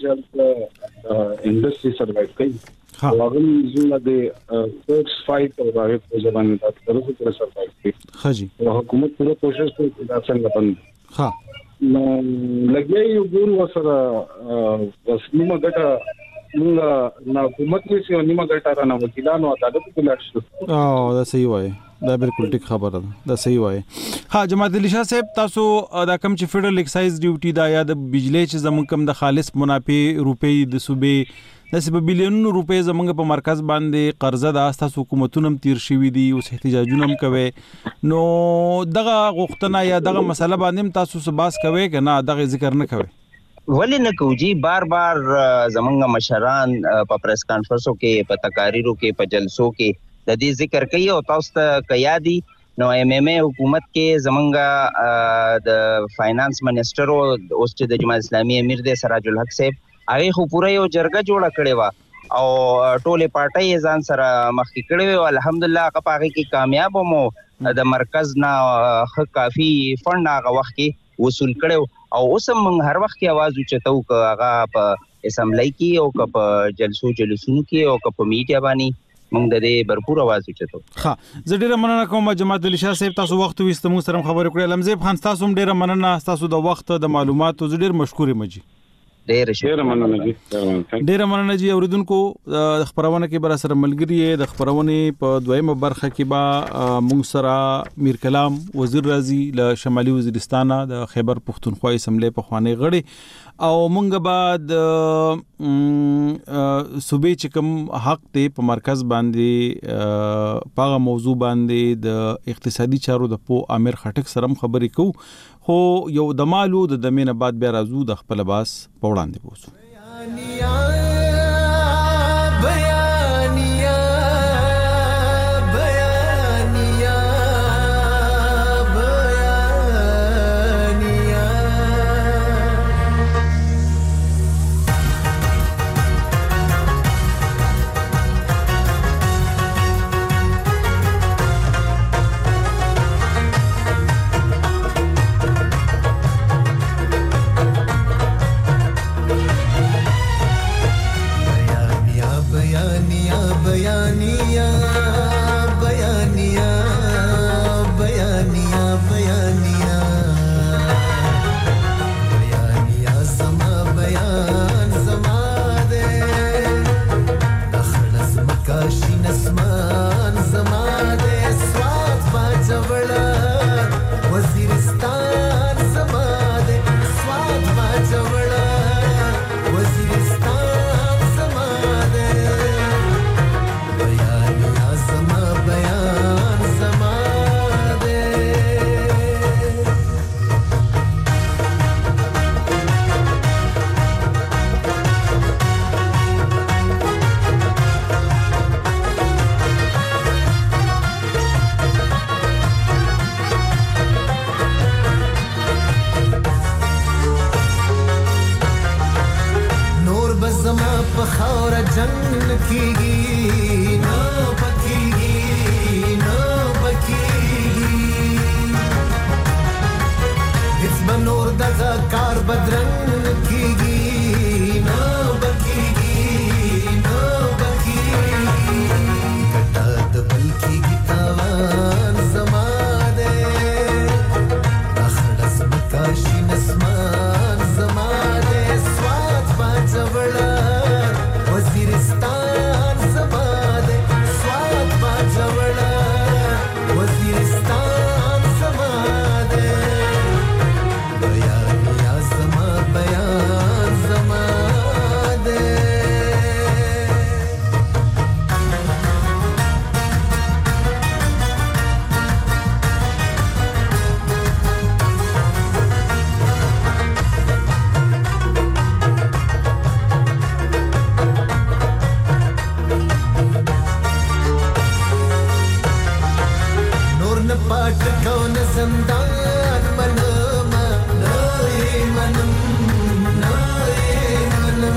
چې انډستری سروایو کوي. ها هغه زموږ د فورس فایټ او هغه په ځبان د تاسو سره سروایو کوي. ها جی حکومت پوره کوشش کوي دا څنګه پند. ها نو لګي یو ګور وسره وسمه ګټه موږ نه حکومت کې یو نیمه ګټه را نه وکیلانو عدالت کې لاړ شو. او دا صحیح وایي. دا بالکل ټیک خبره ده. دا صحیح وایي. ها جماعت علي شاه صاحب تاسو دا کم چې فیډرل ایکسایز ډیوټي دا یا د بجلی چې زموږ کم د خالص منافع روپې د صوبې د سبب بلیونونو روپې زموږ په مرکز باندې قرضه د تاسو حکومتونو تیر شوی دي او احتجاجونه هم کوي. نو دغه غوښتنه یا دغه مسله باندې تاسو سباس کوي کنه دغه ذکر نه کوي. ولې نه کوجی بار بار زمونږ مشران په پریس کانفرنسو کې په تقاریرو کې په جلسو کې د دې ذکر کوي او تاسو ته کیا دي. نو ایم ایم ای حکومت کې زمونږ د فاینانس منسٹر او اوس چې د جماعت اسلامي امیر د سراج الحق صاحب هغه خو پوره یو جرګه جوړه کړې و او ټوله پارټي ځان سره مخکې کړې و. الحمدلله هغه پاره کې کامیاب مو د مرکز نه کافي فند هغه وخت کې وصول کړو او اوس هم هر وخت کې आवाज اوچتو ک هغه په اسمبلی کې او په جلسو جلسونو کې او په میډیا باندې موږ د دې برپور आवाज اوچتو. ها زه ډیره مننه کوم جماعت علي شاه صاحب تاسو وخت وستمو سره خبرې کړې. علمزیب خان تاسو هم ډیره مننه تاسو د وخت د معلوماتو زه ډیر مشکور یم جی. ډیر ډیر مننه جی. ډیر مننه جی. اوریدونکو د خبرونه کې بر سره ملګری د خبرونه په دویمه برخه کې با موږ سره میر کلام وزیر رازي له شمالي وزیرستان د خیبر پختونخوا اسمبلی په خواني غړي او مونږ بعد صوبې چې کوم حق ته په مرکز باندې پاغه موضوع باندې د اقتصادي چارو د پو امیر خټک سره خبرې کو خو یو د مالو د دمینه بعد بیا راځو د خپل باس په وړاندې بوسو. بيانيا بيانيا بيانيا بيانيا بيانيا بيانيا زما بيان زما ده دخل زمکاشي نسمان زما ده سواد باجوړه وزیرستان زما ده سواد باجوړه وزیرستان زما ده بیانیا زما بیان زما ده زما په خاور جنگ کیږي نو پکېږي نو پکېږي هیڅ بنور دغه کار بدرنګ کیږي نو پکېږي نو پکېږي کټه د بل کیږي تاوان زما ده اخړه زمکاشي نسمان زما ده سواد باجوړه وزیرستان زما ده سواد باجوړه وزیرستان زما ده بیانیا زما بیان زما ده پټ کون زندان منم نای منم نای منم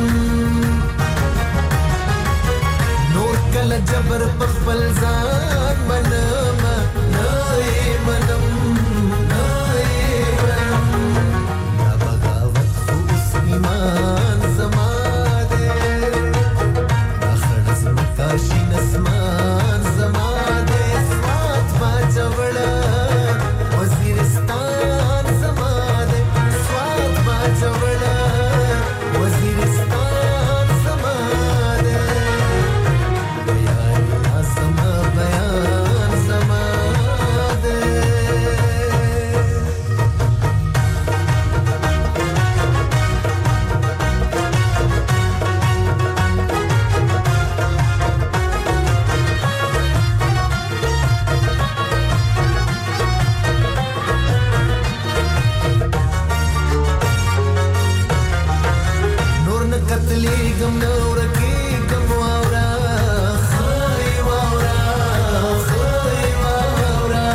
نور کله جبر په خپل ځان منم نای منم نای منم دا بغاوت خو اوس ایمان زما ده اخر زمکاشي نسمان زما ده سواد باجوړه وزیرستان زما ده سواد باجوړه وزیرستان زما ده بیانیا زما بیان زما ده کتلیګم نور کېګم واورا خای واورا خای واورا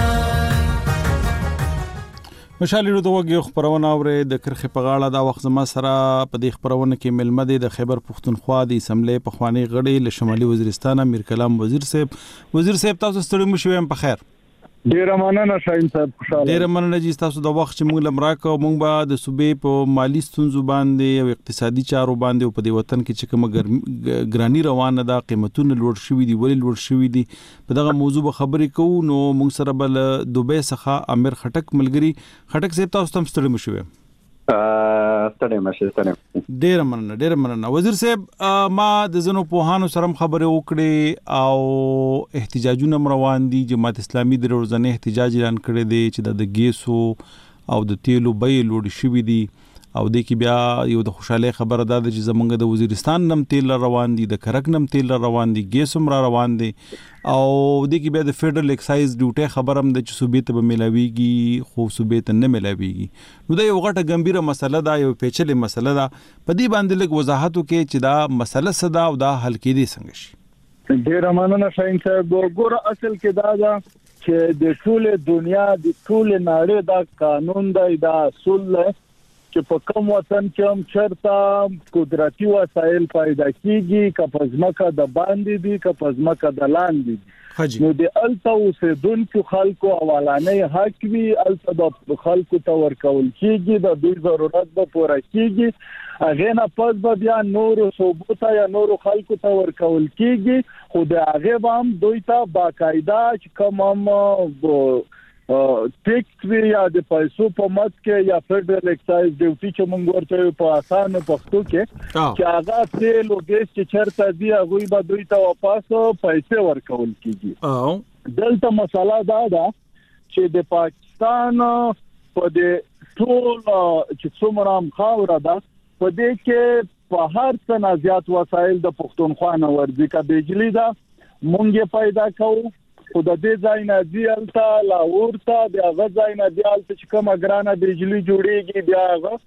مشالې نو دوه خبرونه اورې د کرخې په غاړه دا وخت زما سره په دې خبرونه کې ملمه دي د خیبر پښتونخوا د اسمبلی په خواني غړي له شمالي وزیرستان امیر کلام وزیر صاحب وزیر صاحب تاسو ستړي مو شوم په خیر ډیر مننه شاهین صاحب خوشاله ډیر مننه چې تاسو د وخت چې موږ لمراکو موږ به د صوبې په مالی ستونزو باندې او اقتصادي چارو باندې په دې وطن کې چې کوم ګرانی روانه ده قیمتونه لوړ شوي دي ولې لوړ شوي دي په دغه موضوع به خبرې کوو نو موږ سره بل دوبۍ څخه امیر خټک ملګری خټک صاحب تاسو تم ستړي مو شوم ستړي مشه ستړي ډیر مننه ډیر مننه وزیر صاحب ما د زنو پوهانو سره خبرې وکړې او احتجاجونه روان دي جماعت اسلامي د ورځنی احتجاج اعلان کړی دی چې د ګیسو او د تیلو بیې لوړ شوي دي او د کې بیا یو د خوشاله خبره ده چې زمونږ د وزیرستان نم تیل روان دي د کرک نم تیل روان دي ګیسوم را روان دي او د کې بیا د فدرل ایکسایز ډیوټي خبرم د چې صوبې ته ملاويږي خو صوبې ته نه ملاويږي نو دا یو غټه ګمبیره مسله ده یو پیچلې مسله ده په دې باندې لږ وضاحت وکړي چې دا مسله صدا او دا حل کېدی څنګه شي ډیر مننه شاهین صاحب ګوره اصل کې دا ده چې د ټول دنیا د ټول نړۍ دا قانون دی دا اصول چې په کوم وطن کې هم چرته قدرتي وسایل پیدا کیږي که په ځمکه د باندې دي که په ځمکه د لاندې دي نو د الته اوسېدونکو خلکو اولانې حق وي الته د خلکو ته ورکول کیږي د دوی ضرورت به پوره کیږي هغه نه پس به بیا نور صوبو ته یا نور خلکو ته ورکول کیږي خو د هغه هم دوی ته باقاعده چې کوم هم ټیکس وی یا د پیسو په مت کې یا فدرل ایکسایز ډیوټي چې موږ ورته په اسانه پښتو کې چې هغه تیل او ګیس چې چرته دی هغه به دوی ته واپس پیسې ورکول کیږي او دلته مسله دا ده چې د پاکستان په دې ټول چې څومره خاوره ده په دې کې په هر څه نه زیات وسایل د پښتونخوا نه ورځي کا بجلی ده مونږه پیدا کوو خو د دې ځای نه دی الته لاهور ته د هغه ځای نه دی الته چې کومه ګرانه بجلی جوړیږي بیا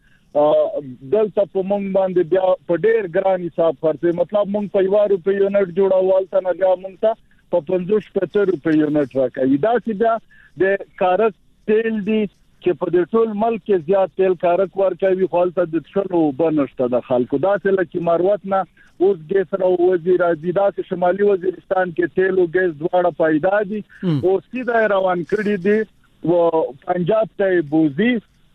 هغه دلته په مونږ باندې بیا په ډېر ګران حساب خرڅي مطلب مونږ په یو روپی یونټ جوړول ته نه بیا مونږ ته په پنځوس پته روپی یونټ راکوي دا چې بیا د کارت تیل دی چې په دې ټول ملک کې زیات تیل کارک ورکوي خالصه د څلو بنشته د خلکو دا چې لکه مروت نه اوس ګیس را وزیر ازیدا چې شمالي وزیرستان کې تیل او ګیس دواړه پیدا دي او سیده روان کړی دي او پنجاب ته بوزي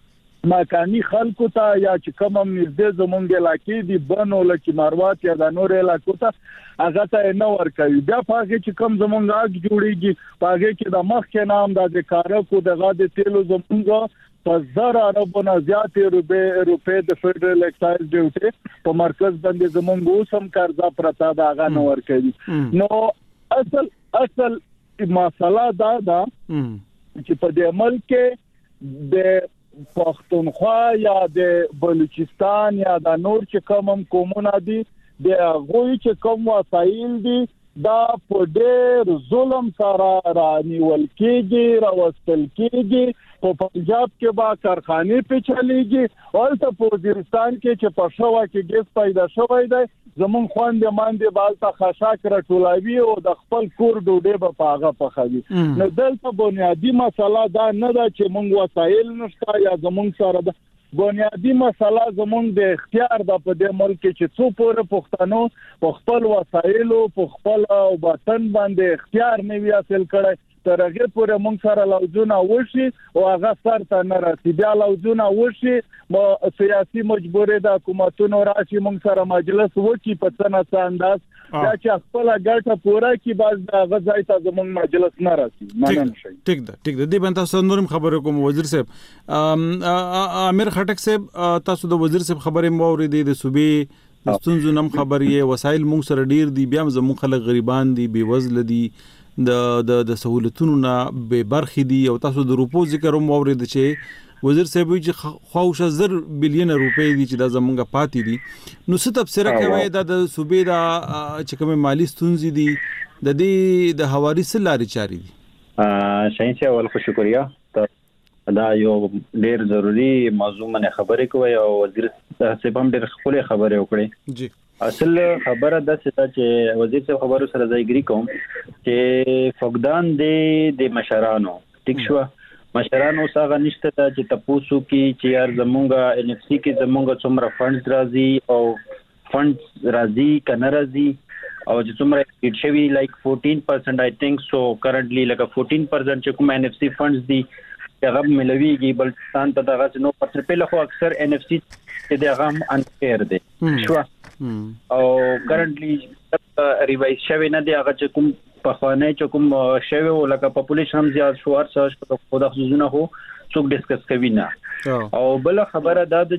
مکانی خلکو ته یا چې کوم نږدې زمونږ علاقې دي بنو لکه مروت یا د نور علاقو ته هغه ته نه ورکوي بیا پاګه چې کوم زمونږ اګ جوړیږي پاګه کې د مخ کې نام د کارکو د غاده تیلو زمونږ په زر اربونه زیات روپے د فدرل ایکسایز ډیوټي په مرکز باندې زمونږ اوسم قرضا پرتا دا غا نه ورکوي نو اصل اصل مسله دا ده چې په دې ملک کې د پښتونخوا یا د بلوچستان یا د نور چې کوم قومونه دي د غوي چې کوم وسایل دي دا په ډېر ظلم سره رانیول کېږي راوستل کېږي په پنجاب کې با کارخانه په چلېږي او ته په وزیرستان کې چې په شوا کې ګیس پیدا شوی دی زمون خوند ماندې بالته خشاک راټولوي او د خپل کور ډوډۍ په پاغه پخوي نو دلته بنیادی مسله دا نه ده چې موږ وسایل نشته یا زمون سره ده بنیادی مسله زمون د اختیار د په دې ملک چې څو پورې پښتنو په خپل وسایل او په خپل وطن باندې اختیار نه وی حاصل کړي تر هغه پورې موږ سره لوزونه وشي او هغه سر ته نه راسي بیا لوزونه وشي سیاسي مجبورې د حکومتونو راشي موږ سره مجلس وکي په څنګه انداز دا چې خپل ګټه پوره کی باز د غځای ته زموږ مجلس نه راسي مننه شي ټیک ده ټیک ده دی باندې تاسو نورم خبرې کوم وزیر صاحب امیر خټک صاحب تاسو د وزیر صاحب خبرې مو اوریدې د صوبې د ستونزو نم خبرې وسایل موږ سره ډیر دي بیا زموږ خلک غریبان دي بې وزله دي د د د سہولتونو نه به برخې دي او تاسو د روپو ذکر مو اورید چې وزیر صاحب چې خواوشه زر بلین روپے دي چې د زمونږه پاتې دي نو څه تفسیر کوي د صوبې د چې کوم مالی ستونزې دي د دې د حواري سلاري چاري دي شاین چې اول خو شکریا دا یو ډیر ضروری موضوع باندې خبرې کوي او وزیر صاحب هم ډیر خپل خبرې وکړي جی اصل خبره د څه چې وزیر صاحب خبرو سره ځایګری کوم چې فقدان دی د مشرانو ټیک شو مشرانو څنګه نشته چې تاسو کې چې یار زمونږه ان اف سی کې زمونږه څومره فندز راځي او فندز راځي کنه راځي او چې څومره هیټ شوی لایک fourteen percent I think so currently like fourteen percent چې کوم ان اف سی فندز دي هغه ملويږي بلتان ته دغه نو پتر په لخوا اکثر ان اف سی چې دغه هم انفیر دي شو او کرنټلی ریوایز شوی نه دی هغه چې کوم په خوانه چې کوم شوی او لکه پاپولیشن هم زیات شو ار سرچ په خود خصوصونه هو څوک ډیسکس کوي نه او بل خبره دا ده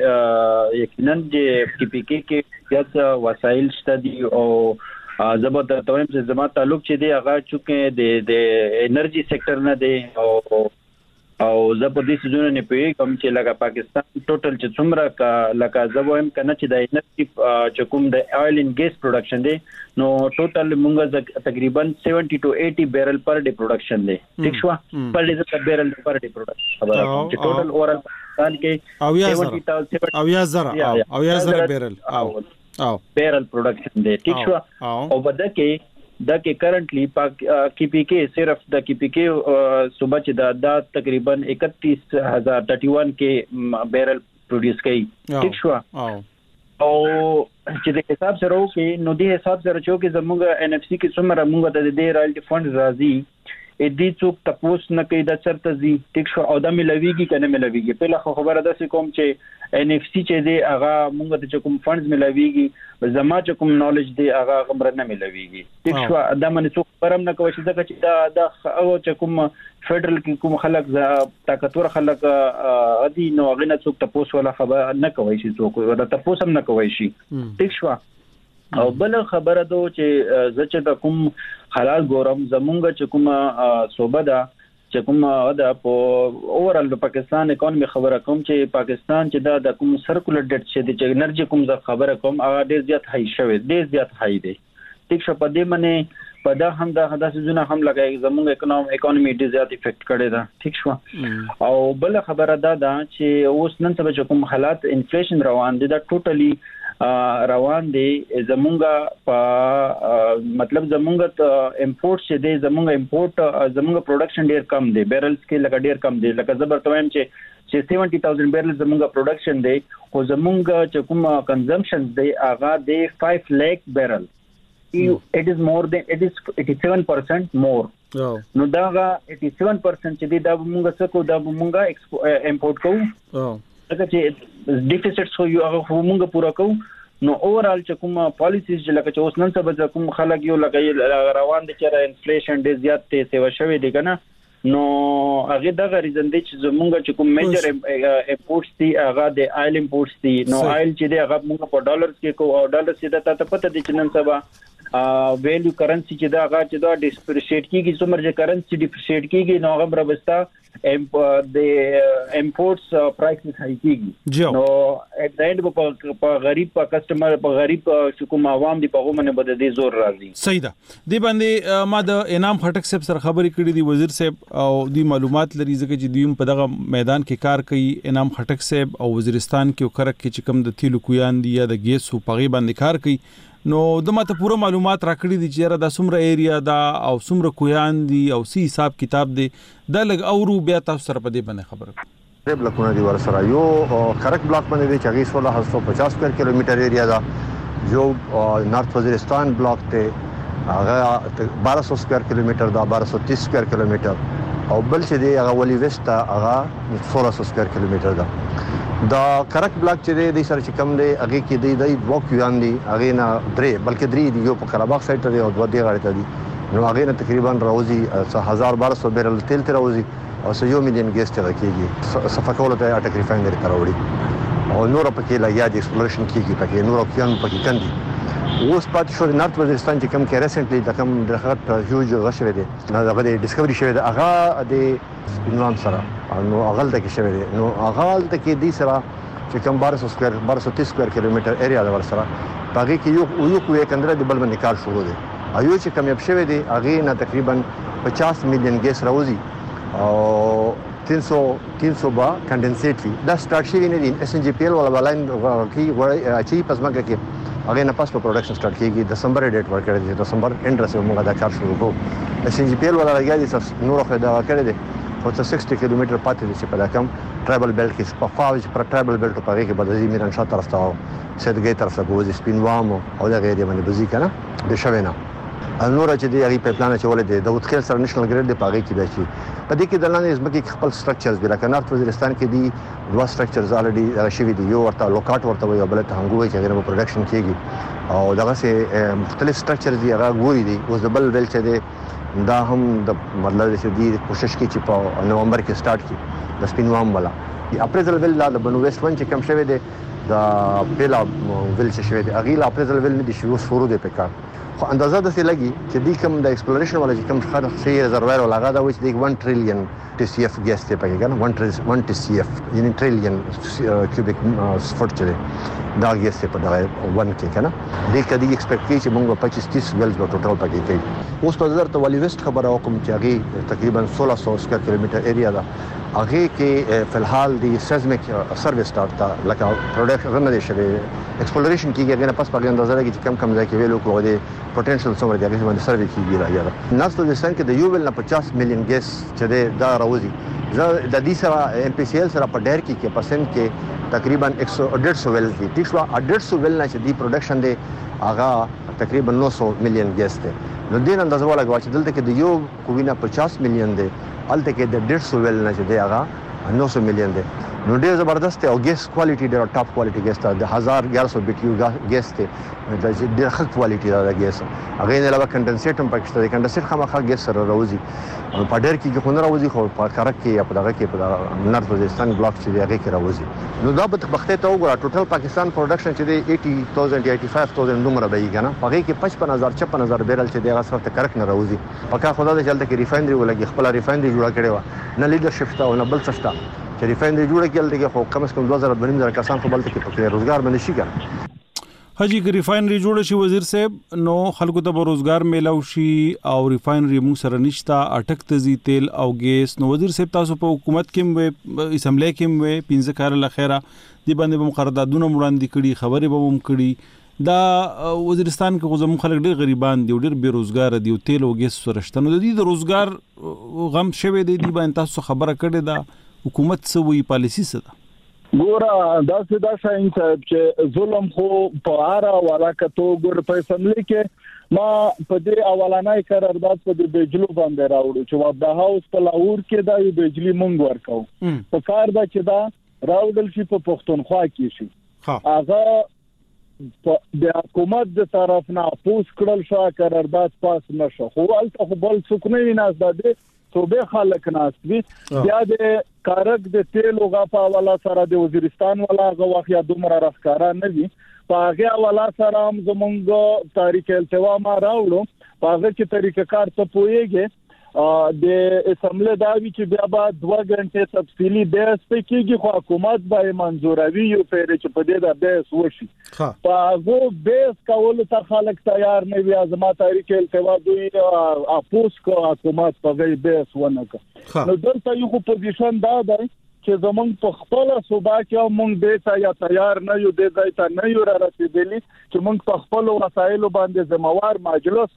چې یقینا د پی پی کې کې زیات وسایل شته دي او زبر د تویم چې زما تعلق چې دی هغه چې د د انرژي سېکټر نه دی او او زه په دې سيزونه نه پیږم چې لکه پاکستان ټوټل چې څومره کا لکه زبویم کنه چې د انرژي چې کوم د اویل ان ګیس پروډکشن دی نو ټوټل موږ تقریبا seventy to eighty بیرل پر ډے پروډکشن دی ٹھیک شو پر ډے بیرل پر ډے پروډکشن خبره چې ټوټل اورال پاکستان کې seventy thousand او یا زره او یا زره بیرل او او بیرل پروډکشن دی ٹھیک شو او بده کې دا کې کرنٹلی پاک کی پی کې صرف د کی پی کې صوبه چې دا تقریبا اکتیس ہزار اکتیس کې بیرل پروډوس کوي ټیک شو او چې د حساب سره وکي نو د حساب سره چې کې زموږ ان اف سي کې څومره موږ د دې رایلټي فند راځي ا دې څوک تاسو نه کوي د چرته زی ټیک شو او د ملويږي کنه ملويږي په لخوا خبره ده کوم چې ان اف سي چې دی هغه موږ ته کوم فندز ملويږي زما چې کوم نالج دی هغه خبره نه ملويږي ټیک شو دا منې څوک پرم نه کوي چې دا چې دا او چې کوم فدرال کې کوم خلک طاقتور خلک ادي نو غنه څوک تاسو ولا خبره نه کوي چې څوک دا تاسو هم نه کوي شي ټیک شو او بل خبره ده چې زه چې کوم حلال ګورم زمونږ چې کوم صوبه ده چې کوم دا په اورال د پاکستان اکانومي خبره کوم چې پاکستان چې دا د کوم سرکولر ډیټ چې د انرژي کوم خبره کوم هغه ډیر زیات هاي شوی ډیر زیات هاي دی ټیک شو په دې منه په دا هم دا حدث زونه هم لګای زمونږ اکانومي اکانومي ډیر زیات افیکټ کړي دا ټیک شو او بل خبره دا ده چې اوس نن سبا چې کوم حالات انفلیشن روان دي دا ټوټلی روان دي زمونږه په مطلب زمونږه امپورټ چې دي زمونږه امپورټ زمونږه پروډکشن ډیر کم دي بیرلز کې لکه ډیر کم دي لکه زبر تویم چې چې سبعين हज़ार بیرل زمونږه پروډکشن دي او زمونږه چې کوم کنزمپشن دي هغه دي five lakh بیرل it is more than it is eighty-seven percent more نو دا eighty-seven percent چې دي دا مونږه څه کو دا مونږه امپورټ کوو لکه چې ډیفیسټس خو یو هغه مونږه پورا کوو نو اوورال چې کوم پالیسیز چې لکه چې اوس نن سبا کوم خلک یو لکه روان دي چې انفلیشن ډیر زیات ته سیوا شوی دی کنه نو هغه دغه ریزن دی چې زمونږ چې کوم میجر امپورټس دي هغه د آیل امپورټس دي نو آیل چې دی هغه موږ په ډالرز کې کو او ډالر چې دا ته پته دي چې نن سبا ویلیو کرنسی چې دا هغه چې دا ډیپریشیټ کیږي څومره چې کرنسی ډیپریشیټ کیږي نو هغه برابستا د امپورټس پرایسز هاي کیږي نو اټ د اند په غریب په کسٹمر په غریب کوم عوام دی په غومنه بده دي زور راځي صحیح ده دی باندې ما د انعام خټک صاحب سره خبرې کړې دي وزیر صاحب او دی معلومات لري ځکه چې دوی په دغه میدان کې کار کوي انعام خټک صاحب او وزیرستان کې کرک کې چې کوم د تیلو کویان دي یا د ګیس او پغي باندې کار کوي نو د ماته پوره معلومات راکړي دي چې را د سمره ایریا دا او سمره کویان دي او سی حساب کتاب دي دا لګ اورو بیا تاسو سره په دې باندې خبره کوم بلاکونه دي ور سره یو کرک بلاک باندې دي چې سولہ سو پچاس سکوير کیلومتر ایریا دا جو نارث وزیرستان بلاک ته هغه بارہ سو سکوير کیلومتر دا بارہ سو تیس سکوير کیلومتر او بل چې دی هغه ولی ویستا هغه سولہ سو سکوير کیلومتر دا دا کرک بلاک چې دی د سره چې کم دی هغه کې دی د وک یان دی هغه نه درې بلکې درې دی یو په قراباغ سایت دی او دوه دی غاړه ته دی نو هغه نه تقریبا راوځي هزار بارہ سو بیرل تیل تر راوځي او سه یو میلیون ګیس ته کېږي صفقول ته اټک ریفاینری ته راوړي او نور پکې لګیا دي ایکسپلوریشن کېږي پکې نور کیان پکې کندي اوس پات شو نارث وزیرستان چې کم کې ریسنټلی د کم درخت هیوج غشره دي نو هغه د ډیسکوري شوی دی هغه د نوام سره نو هغه د کې شوی دی نو هغه د کې دی سره چې کم بارہ سو سکوير بارہ سو تیس سکوير کیلومتر ایریا د ور سره باقي کې یو یو کوې کندره د بل باندې کار شروع دی ایو چې کم یب شوی دی هغه نه تقریبا پچاس میلیون ګیس راوځي او تین سو تین سو با کنډنسیټ وی دا سٹارټ شوی نه دی اس ان جی پی ال ولا لاین کې وړي اچي پسماګه کې هغه نه پاس په پروډکشن سٹارټ کیږي دسمبر ډیټ ورکړی دی دسمبر اند رسو موږ دا کار شروع کوو اس ان جی پی ال ولا لګیا دي نور خو دا کړی دی او څه شصت کیلومتر پاتې دي چې په دا کم ټرایبل بیلټ کې په فاوج پر ټرایبل بیلټ په هغه کې بدزي میران شاه طرف ته سیدګي طرف ته وځي سپینوام او دا غیر باندې بزي کنه د شوینا نور چې دی هغه په پلان چې ولې د دوت خیل سره نېشنل ګریډ دی په هغه کې دی چې په دې کې د لاندې ځمکې خپل سټرکچرز دی لکه نارث وزیرستان کې دی دوه سټرکچرز الریډي شوی دی یو ورته لوکاټ ورته وي بل ته هنګوي چې غیر پروډکشن کیږي او دغه سه مختلف سټرکچرز دی هغه ګوري دی اوس د بل ویل چې دی دا هم د مطلب چې دی کوشش کوي چې په نومبر کې سٹارټ کړي د سپینوام والا اپریزل ویل لا د بنو ویسټ ون چې کم شوی دی دا پیلا ویل چې شوی دی اغه اپریزل ویل نه دی شروع شروع دی په کار خو اندازه د څه لګي چې دی کوم د ایکسپلوریشن ولا چې کوم خاطر سي ریزروایر ولا غا دا وځي دی one trillion ټي سي اف ګیس ته پکې کنه one ټي سي اف یعنی ټریلیون کیوبیک فوټ چره دا ګیس ته په دا one کې کنه دې کدي ایکسپیکټ کی چې موږ پچیس تیس ویلز په ټوټل پکې کوي اوس په نظر ته والی ویسټ خبره وکم چې هغه تقریبا سولہ سو سکوير کیلومتر ایریا دا هغه کې فلحال دی سیزمیک سروس سٹارټ تا لکه پروډکټ رن دي شوی ایکسپلوریشن کیږي هغه نه پس په اندازه لګي چې کم کم ځای کې ویلو کوو دی پوتنشل څومره دی هغه باندې سروې کیږي راځي نارث وزیرستان کې د یو ویل نه پچاس میلیون ګیس چې دا راوځي د دې سره ام پی سی ال سره په ډیر کې کې پرسنټ کې تقریبا one hundred ویل دي ټیک شو one hundred ویل نه چې دی پروډکشن دی هغه تقریبا nine hundred میلیون ګیس دی نو دین اندازه ولا چې دلته کې د یو کوینه پچاس میلیون دی الته کې د one hundred ویل نه چې دی هغه nine hundred میلیون دی نو ډیر زبردست او ګیس کوالټي ډیر ټاپ کوالټي ګیس ته د one thousand one hundred بي ټي یو ګیس ته د ډیر ښه کوالټي دا ګیس هغه نه علاوه کنډنسیټ هم پکې دی کنډنسیټ خامخا ګیس سره راوځي په ډیر کې خو نه راوځي خو په کارک کې یا په دغه کې په نارث وزیرستان بلاک چې دی هغه کې راوځي نو دا به بخته ته وګوره ټوټل پاکستان پروډکشن چې دی eighty thousand eighty-five thousand دومره دی کنه هغه کې fifty thousand fifty thousand بیرل چې دی هغه سره کارک نه راوځي پکا خدا دې چلته کې ریفاینري ولګي خپل ریفاینري جوړه کړې و نه لیدرشپ تا او نه بل څه تا چې ریفاینري جوړه کړل دغه خو کم از کم two thousand two thousand کسان په بل کې په روزګار باندې شي کړ حاجی که ریفاینري جوړ شي وزیر صاحب نو خلکو ته روزګار میلاو شي او ریفاینري موږ سره نشتا اٹک تزي تیل او ګیس نو وزیر صاحب تاسو په حکومت کې و اسمبلی کې و پنځه کار لخيره دی باندې به قراردادونه وړاندې کړي خبرې به هم کړي دا وزیرستان کې غوږم خلک ډېر غریبان دي ډېر بیروزګار دي او تیل او ګیس سره شته نو د دې د روزګار غم شوه دی دی باندې تاسو خبره کړې ده حکومت څه وی پالیسی څه ده ګوره دا څه دا شاین صاحب چې ظلم خو په اړه ولاکتو ګور په اسمبلی کې ما په دې اولانای قرارداد په دې بجلو باندې راوړو چې د هاوس په لاور کې دا یو بجلی مونږ ورکاو په کار دا چې دا راوړل شي په پښتونخوا کې شي هغه د حکومت د طرف نه پوس کړل شو قرارداد پاس نشو خو الته خو بل څوک نه ویناس ده صوبې خلک ناس دي بیا د کارک د تیل او غا والا سره د وزیرستان والا غواخ یا دومره رخکارا نه دي پاغه والا سره هم زمونږ تاریخ التوا ما راوړو پاغه چې طریقه کار ته پويږي د اسمبلی داوی چې بیا بعد دوه غنټه تفصیلی بحث پکېږي خو حکومت به منځوروي یو پیر چې په دې د بحث وشي پاغه بحث کول ته خلک تیار نه وي ازما تاریخ التوا دوی اپوس کو حکومت په دې بحث ونه کړ نو دلته یو پوزیشن دا دی چې زمونږ په خپل صوبا کې مونږ به تا یا تیار نه یو د ځای ته نه یو را رسیدلی چې مونږ په خپل وسایل باندې زموار مجلس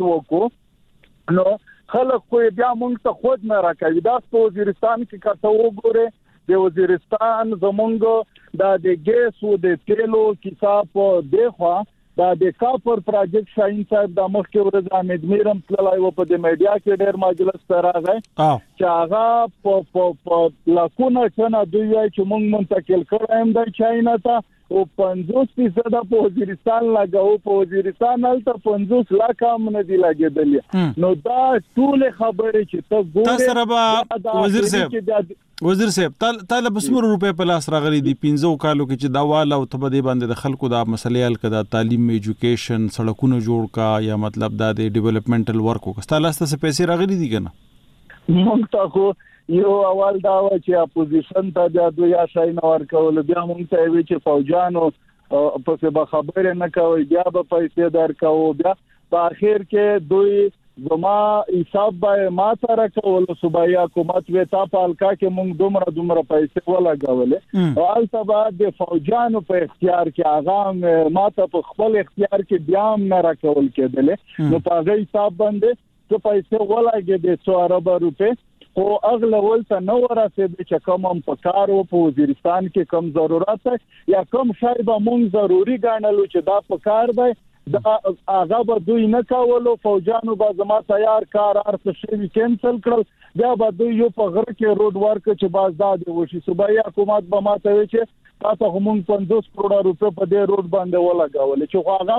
وکړو نو خلک خو بیا مونږ ته خود نه راکوي دا په وزیرستان کې کته وګوره د وزیرستان زمونږ د ګیس او د تیلو کتاب د خوا دا د کاپر پروجیکټ شاین صاحب د مخکې ورځ امید میرم تلای و په د میډیا کې ډېر مجلس سره راغی چې هغه په په لاکونه څنګه دوی چې مونږ منتقل کړم د چاینا ته او پنځوس فیصد په وزیرستان لګاو په وزیرستان هلته پنځوس لک هم نه دی لګیدل نو دا ټول خبره چې ته ګورې تاسو سره به وزیر صاحب وزیر صاحب تعالی بسمر روپے په لاس راغلي دي پنځو کالو کې چې دا والا او ته به باندې د خلکو د مسلې حل کړه تعلیم ایجوکیشن سړکونه جوړ کا یا مطلب دا د ډیولپمنټل ورک وکړه تاسو څه پیسې راغلي دي کنه مونږ ته خو یو اول دا و چې اپوزیشن ته د دوی شای نه ورکول بیا مونږ ته وی چې فوجانو په څه به خبره نه کوي بیا به پیسې درکاو بیا په اخر کې دوی زما حساب به ما سره کول صوبایي حکومت وې تا په الکا کې مونږ دومره دومره پیسې ولګولې او البته بعد د فوجانو په اختیار کې هغه ما ته په خپل اختیار کې بیا هم نه راکول کېدل نو په هغه حساب باندې څه پیسې ولګې د څو ارب روپے خو اغله ولته نو ورسېد چې کوم هم په کار او په وزیرستان کې کم ضرورت یا کم شای به مونږ ضروری ګڼلو چې دا په کار دی دا هغه به دوی نه کولو فوجانو به زما تیار کار ارڅ شي کینسل کړل بیا به دوی یو په غره کې روډ ورک چې بازداد وشي صوبایي حکومت به ماته وي چې تاسو هم پنځوس کروڑ روپے په دې روډ باندې ولګول چې هغه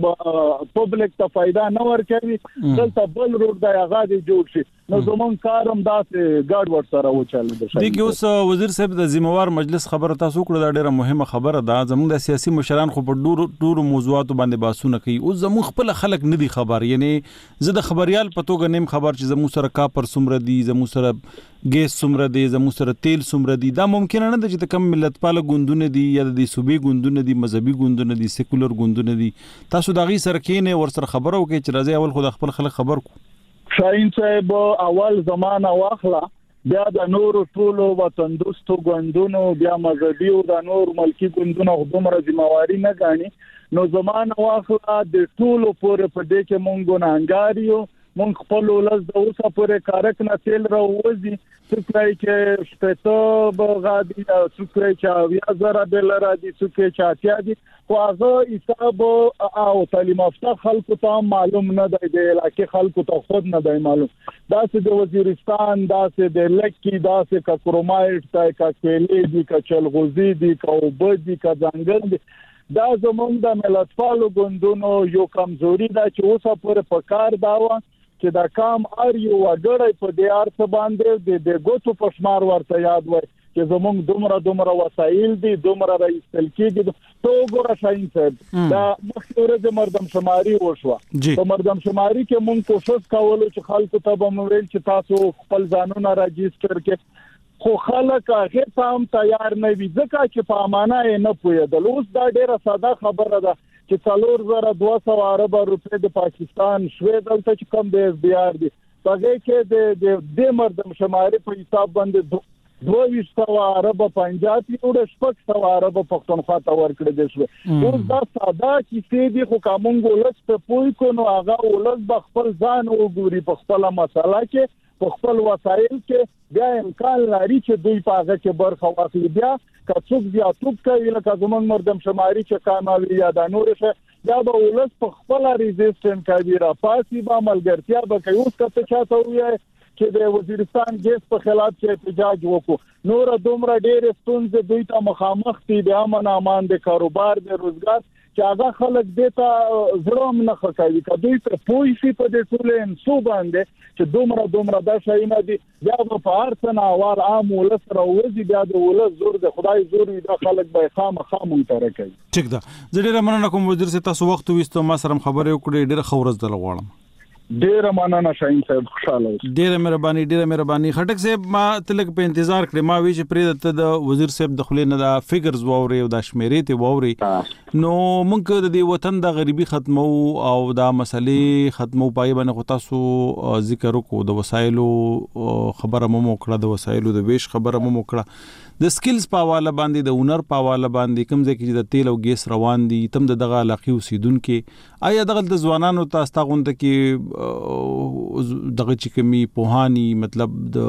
خو پبلک ته فائدہ نه ورکوي دلته بل روډ دی هغه دی جوړ شي نو زمون کارم داسې ګاډ ور سره وچاله دي دغه اوس وزیر صاحب د ذمہوار مجلس خبره تاسو کړه دا ډیره مهمه خبره ده زموږ د سیاسي مشران خو په ډورو ډورو موضوعات باندې باسونه کوي او زموږ خپل خلک نه دي خبر یعنی زه د خبريال پتوګ نیم خبر چې زموږ سره کاپر سمره دي زموږ سره ګیس سمره دي زموږ سره تیل سمره دي دا ممکن نه ده چې کم ملت پال ګوندونه دي یا د صوبې ګوندونه دي مذهبي ګوندونه دي سیکولر ګوندونه دي تاسو دا غي سره کینه ور سره خبرو کې چې راځي اول خو د خپل خلک خبر کو شاین صاحب اول زمانہ واخلا بیا د نورو ټولو وطن دوستو ګوندونو بیا مذهبي او د نور ملکی ګوندونو دومره ذمہواری نه غاڼي نو زمانه واخله د ټولو پورې په دې کې مونږ ګناګار یو مونږ خپل ولز د اوسه پورې کارک نه تل راوځي څوکای چې شپته بغادي څوکای چې بیا زره بل را دي څوکای چې اتیا دي خو هغه حساب او تعلیم یافته خلکو ته معلوم نه دی د علاقې خلکو ته خود نه دی معلوم دا چې د وزیرستان دا چې د لکی دا چې کا کرومایټ تا کا کېلې دي کا چلغوزي دي کا وبد دي کا ځنګل دي دا زمونږ د ملتپالو ګوندونو یو کمزوري دا چې اوسه پورې په کار داوه چې دا کام ار یو وګړی په دې ارث باندې د د ګوتو پښمار ورته یاد وای چې زمونږ دومره دومره وسایل دي دومره رئیس کېږي تو ګوره شاین صاحب دا مخکې د مردم شماري وشوه په مردم شماري کې مونږ کوشش کولو چې خلکو ته به مو ویل چې تاسو خپل ځانونه راجستر کړئ خو خلک هغه تام تیار نه وي ځکه چې په امانه یې نه پوهېدل اوس دا ډیره ساده خبره ده چې څلور زره دوه سوه ارب روپۍ د پاکستان شوې دلته چې کم د اس بي ار دي هغه کې د د مردم شماري په حساب باندې دوه ویشت سوه ارب پنجاب یو د شپږ سوه ارب پښتونخوا ته ورکړل دي شو اوس دا ساده کیسې دي خو کوم ولس په پوي کو نو هغه ولس به خپل ځان وګوري په خپل مسله کې په خپل وسایل کې بیا امکان لري چې دوی په هغه کې برخه واخلي بیا که څوک بیا څوک کوي لکه زمونږ مردم شماري چې کاموي یا د نور څه دا به ولس په خپل ریزیسټنټ کوي را پاسي به ملګرتیا به کوي اوس کته چاته وي چې د وزیرستان ګیس په خلاف چې احتجاج وکړو نور دومره ډېر ستونزې دوی ته مخامخ دي د امن امان د کاروبار د روزګار چې هغه خلک دیتا زړه نه خکایي کدوې په پوي سي په دې ټول انسو باندې چې دومره دومره دا شي نه دي بیا په ارسنه وال عام ولس راوځي بیا د ولس زور د خدای زور وي دا خلک به خامخا مونږ کوي ټیک ده زه ډیره مننه کوم وزیر سي تاسو وخت وستو ما سره خبرې وکړې ډیره خورز دل غواړم ډیره مننه شاهین صاحب خوشاله ډیره مهرباني ډیره مهرباني خټک صاحب ما تلک په انتظار کړم ما وی چې پرې د وزیر صاحب د خلینو د فګرز ووري او د شمیرې ته ووري نو مونږ د وطن د غریبي ختمو او د مسلې ختمو پای باندې تاسو ذکر وکړو د وسایلو خبره مو وکړه د وسایلو د ویش خبره مو وکړه د سکلز په حواله باندې د هنر په حواله باندې کوم ځکه چې د تیل او ګیس روان دي تم دغه علاقې اوسیدونکو آیا دغه د ځوانانو تاسو ته غونډه کې دغه چې کمی پوهانی مطلب د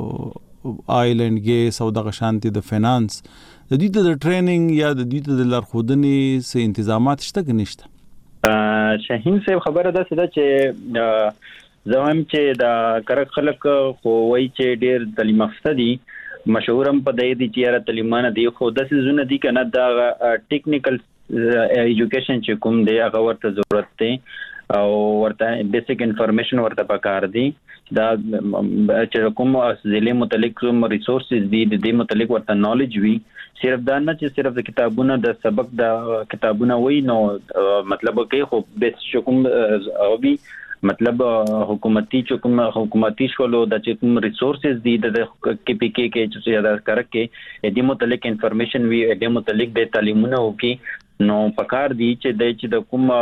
آیلند ګیس او دغه شانتي د فینانس د دې د ټریننګ یا د دې د لارښودنې سه تنظیمات شته کې نشته شاهین صاحب خبره ده چې زموږ چې د کرک خلک خو وای چې ډیر تعلیم یافته دي مشهورم په دې دي چې را تعلیمانه دي خو د سيزونه دي کنه د ټیکنیکل ایجوکیشن چې کوم دی هغه ورته ضرورت دی او ورته بیسیک انفارمیشن ورته پکار دي دا چې کوم ځلې متعلق کوم ریسورسز دي د دې متعلق ورته نالج وي صرف دا نه چې صرف د کتابونو د سبق د کتابونو وای نو مطلب کې خو بیس کوم او بي مطلب حکومتي چې کوم حکومتي شولو د چې کوم ریسورسز دي د کې پی کې کې چې زیاده کرک کې د متعلق انفارمیشن وی د متعلق د تعلیمونه وکي نو پکار دي چې د چې د کوم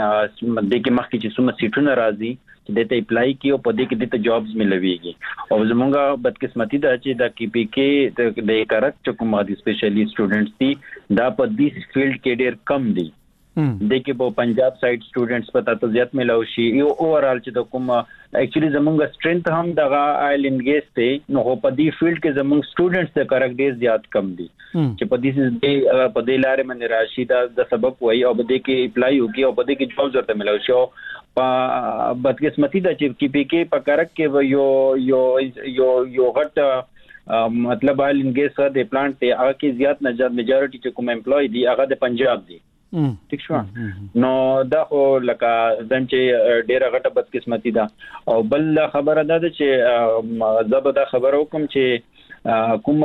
د کې مخکې چې سم سیټونه راځي چې د ته اپلای کیو په دې کې د جابز ملويږي او زمونږه بدقسمتي ده چې د کې پی کې د کرک چې کوم د سپیشلی سټوډنټس دي دا په دې فیلډ کې ډېر کم دي دغه په پنجاب سایډ سټوډنټس پتا ته زیات ملو شي یو اوورال چې د کوم اکچولی زمونږ سټرنث هم دغه آیلند ګیس ته نو په دې فیلډ کې زمونږ سټوډنټس ته کرک ډیر زیات کم دي چې په دې په دې لارې باندې راشي دا د سبق وای او په دې کې اپلای وکي او په دې کې جاب ورته ملو شي په بدقسمتي ده چې کې پی کې په کرک کې یو یو یو یو غټ مطلب آیلند ګیس د پلانټ ته هغه کې زیات میجارټي چې کوم امپلوي دي هغه د پنجاب دي ٹھیک شو نو دا خو لکه ځم چې ډیره غټه بدقسمتي ده او بل خبره ده چې زبر دا خبر وکم چې کوم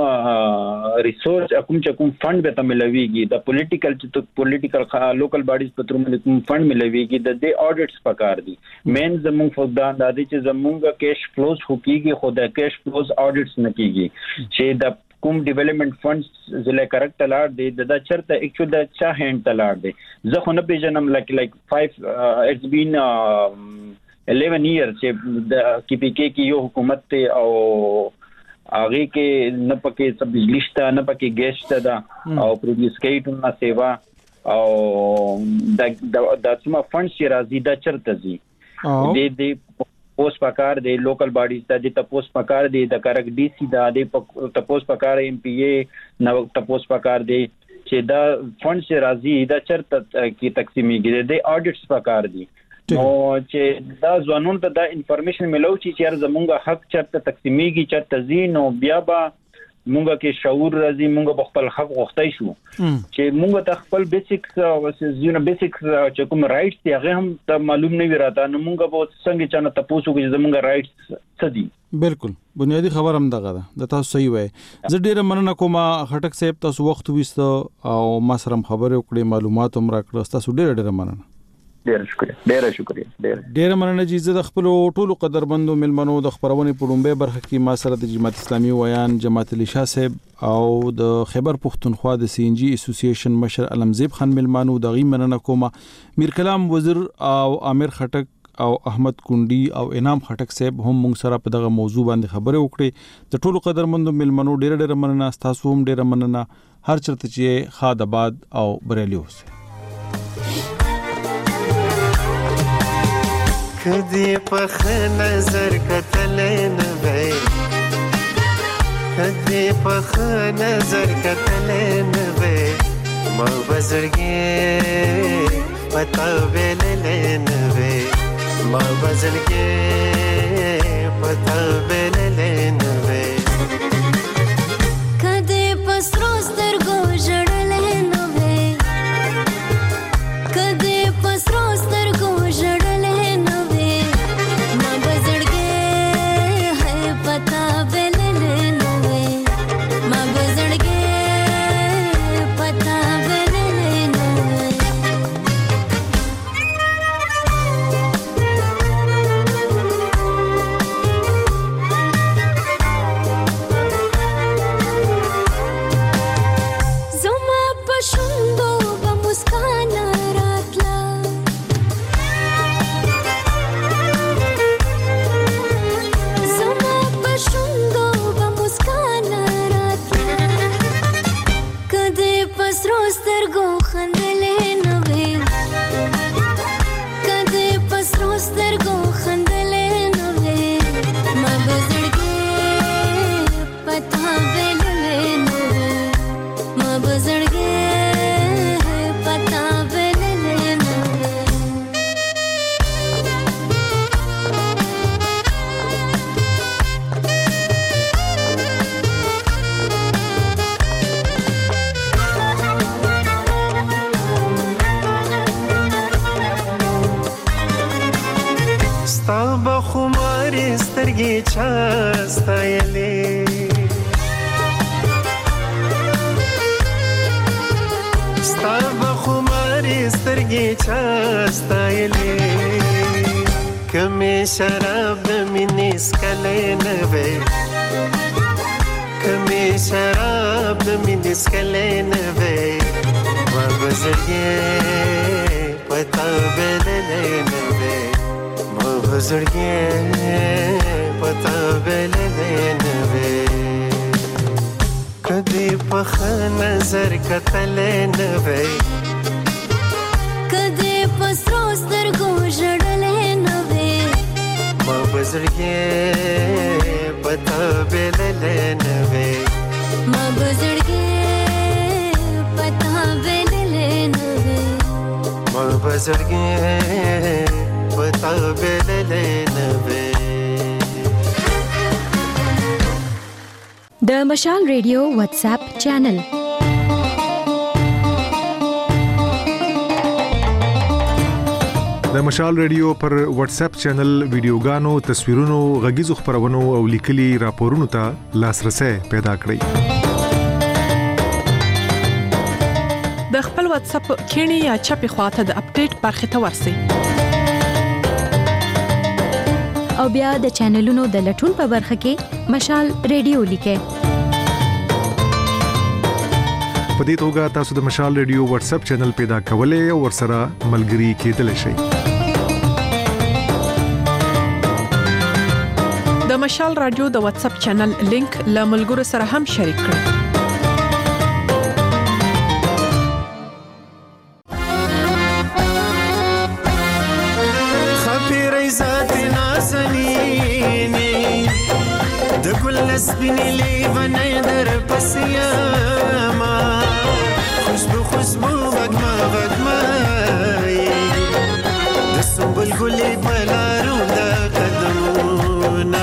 ریسورس کوم چې کوم فند به ته ملويږي د پولیټیکل چې پولیټیکل لوکل باډیز په تر باندې کوم فند ملويږي د دې اډیټس پکار دي مین زموږ فقدان د دې چې زموږ کیش فلوز هکېږي خو د کیش فلوز اډیټس نه کیږي چې د کوم ډیولپمنٹ فندز زله کریکټ لاړ دي د چرته اکچوال د چا هند لاړ دي زه خو نه پیژنم لکه لایک فایو اټس بین eleven years چې د کی پی کې کې یو حکومت ته او هغه کې نه پکې څه بجلی شته نه پکې ګیس شته دا او پروډوس کوي ټول سیوا او د د سم فنډ چې راځي دا چرته زی د د پوس پکار د لوکل باډیز د تپوس پکار د د کرک ډي سي د تپوس پکار ایم پی اي نو تپوس پکار دی چې دا فنډ چې راځي دا چرته کې تقسیمېږي د اډیټس پکار دي نو چې دا ځوانون ته دا انفارمیشن ملو چې زمونږه حق چرته تقسیمېږي چرته زی نو بیا به مونږه کې شعور راځي مونږه خپل حق غوښتای شو چې مونږه ته خپل بیسیکس او زیونه بیسیکس چې کوم رائټس دی هغه هم ته معلوم نه وي راته نو مونږه به څنګه چانه تاسو کې زمونږه رائټس څه دي بالکل بنیادی خبر هم دغه ده د تاسو صحیح وای زه ډیره مننه کوم خټک صاحب تاسو وخت وست او ما سره خبرې وکړې معلومات هم راکړل تاسو ډیره ډیره مننه ډیر شکریہ ډیر شکریہ ډیر ډیر مننه چې زه د خپل ټولو قدرمندو ملمنو د خبرونې په لومبه برخه کې ما سره د جماعت اسلامي ویان جماعت علي شاه صاحب او د خیبر پختونخوا د سی ان جی اسوسییشن مشر علمزیب خان ملمنو د غي مننه کوم میر کلام وزیر او امیر خټک او احمد کونډي او انعام خټک صاحب هم موږ سره په دغه موضوع باندې خبرې وکړې د ټولو قدرمندو ملمنو ډیر ډیر مننه تاسو هم ډیر مننه هر چرته چې خاد آباد او بریالي اوسئ کدی پخ نظر کتل نه وای کدی پخ نظر کتل نه وای ما بزرګي پتا ویل نه وای ما بزرګي پتا ویل نه وای کدی پسرو سترګو جړل نه وای کدی پسرو سترګو جړل شراب منی سکلے نوے کمی شراب منی سکلے نوے ما بزرگے پتا بیلے نوے ما بزرگے پتا بیلے نوے کدی پخ نظر کتلے نوے کدی پسرو سترګو جړلې ما بزرګي پتا بیللې نوې ما بزرګي پتا بیللې نوې ما بزرګي پتا بیللې نوې د مشال ریډیو واتس اپ چینل د مشال ریډیو پر واتس اپ چینل ویډیوګانو تصویرونو غږیزو خبرونو او لیکلي راپورونو ته لاسرسي پیدا کړئ د خپل واتس اپ کینی یا چپی خواته د اپډیټ برخه ته ورسی او بیا د چینلونو د لټون په برخه کې مشال ریډیو لیکه په دې توګه تاسو د مشال ریډیو واتس اپ چینل پیدا کولای او ورسره ملګري کېدلی شئ د د مشال رادیو د واتس اپ چینل لینک له ملګرو سره هم شریک کړئ. خبرې ذات نازنینې د ګل سپینې لیونې در پسې ما خوشبو خوشبو وږمه وږمه د سنبل ګلې په لارو د قدمونه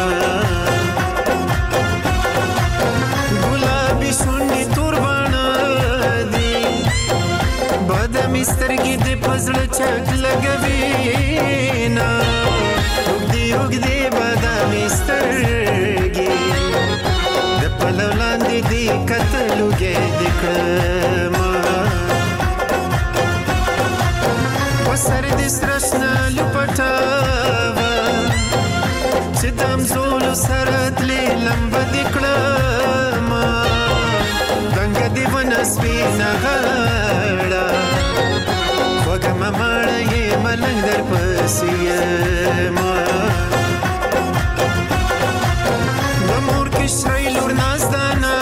ګلابي شونډې تور باڼه دي بادامي سترګې دې په زړه چک لګوي نه اوږدې اوږدې بادامي سترګې د پلو لاندې دې کتلوګې دې کړمه په سر دې سره شنه لوپټاوه چې د همزولو سره تلې لمبه دې کړمه دنګه دې ونه سپینه غاړه خوږه مماړه یې ملنګ در پسې یمه د مور کشرۍ لور نازدانه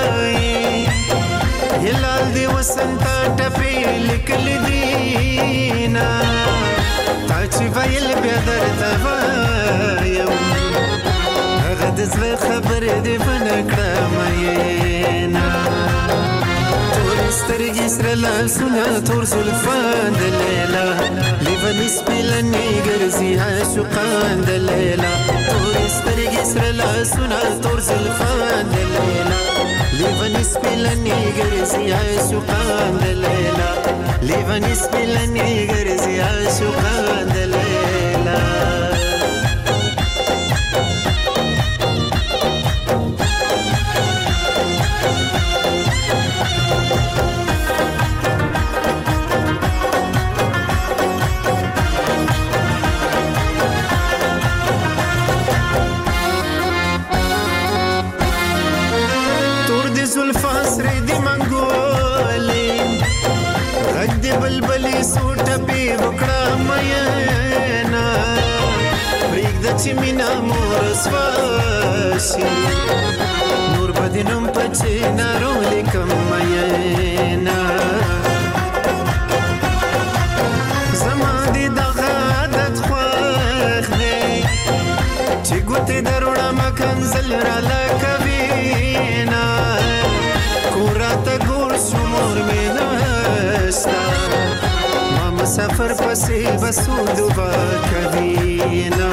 یې لال دې وسن ته ټپې لیکلې دي نه تا چې ویل بیا درته وایم هغه د زړه خبرې دې ونه کړم یې نه تورې سترګې سره لاسونه تور زلفان د لیلا لیوني سپېلنې ګرځي عاشقان د لیلا تورې سترګې سره لاسونه تور زلفان د لیلا لیوني سپېلنې ګرځي عاشقان د لیلا لیوني سپېلنې ګرځي عاشقان د لیلا بلبلی سوټه پی وکړه مینا پرېږده چې مینا مور سواشي نور به دې نوم په چینارو لیکم مینا زما دې دغه عادت خوښ دی چې ګوتې در وړمه کنځل راله کوي نه کور راته ګور شو مور مې نشته ما مسافر پسې بسودو به کوي نه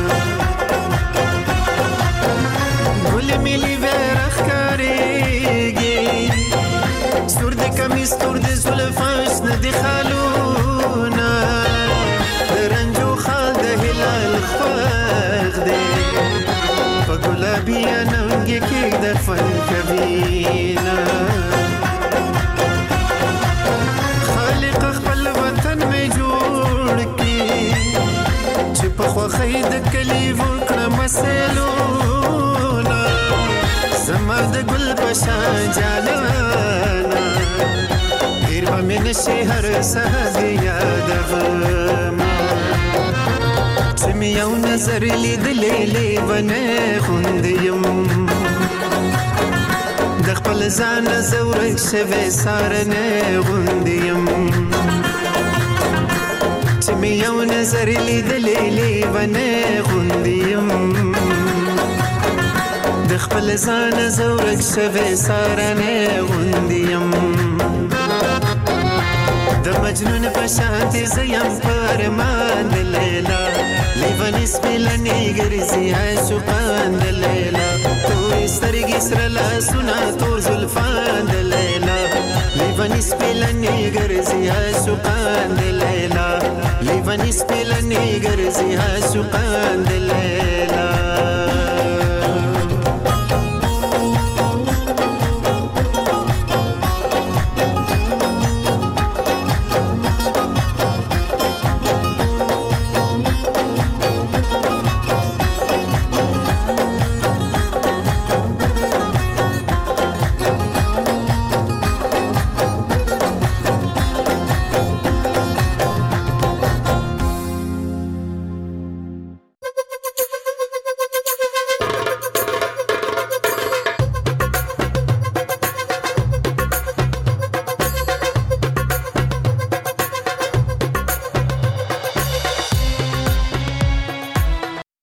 ګلې ملي ویره ښکارېږي سور د کمیس تور د زلفه شنه د خالونه د رنجو خال د هلال خوښ دی په ګلابي اننګې کې دفن کوي نه خالق خپل وطن مې جوړ کړي چې په خوښۍ د کلي وکړه مسیلونه زما د ګل په شان جانانه هېر به مې نشي هر سهار یادومه چې مې یو نظر لیدلی لیونی غوندې یم د خپل ځانه زه ورک شوی سارنی غوندې یم چې مې یو نظر لیدلی لیونی غوندې یم د خپل ځانه زه ورک شوی سارنی غوندې یم د مجنون په شانتې زه یم په ارمان د لیلا لیوني سپېلنې ګرځي عاشقان د لیلا تورې سترګې سره لاسونه تور زلفان د لیلا لیوني سپېلنې ګرځي عاشقان د لیلا لیوني سپېلنې ګرځي عاشقان د لیلا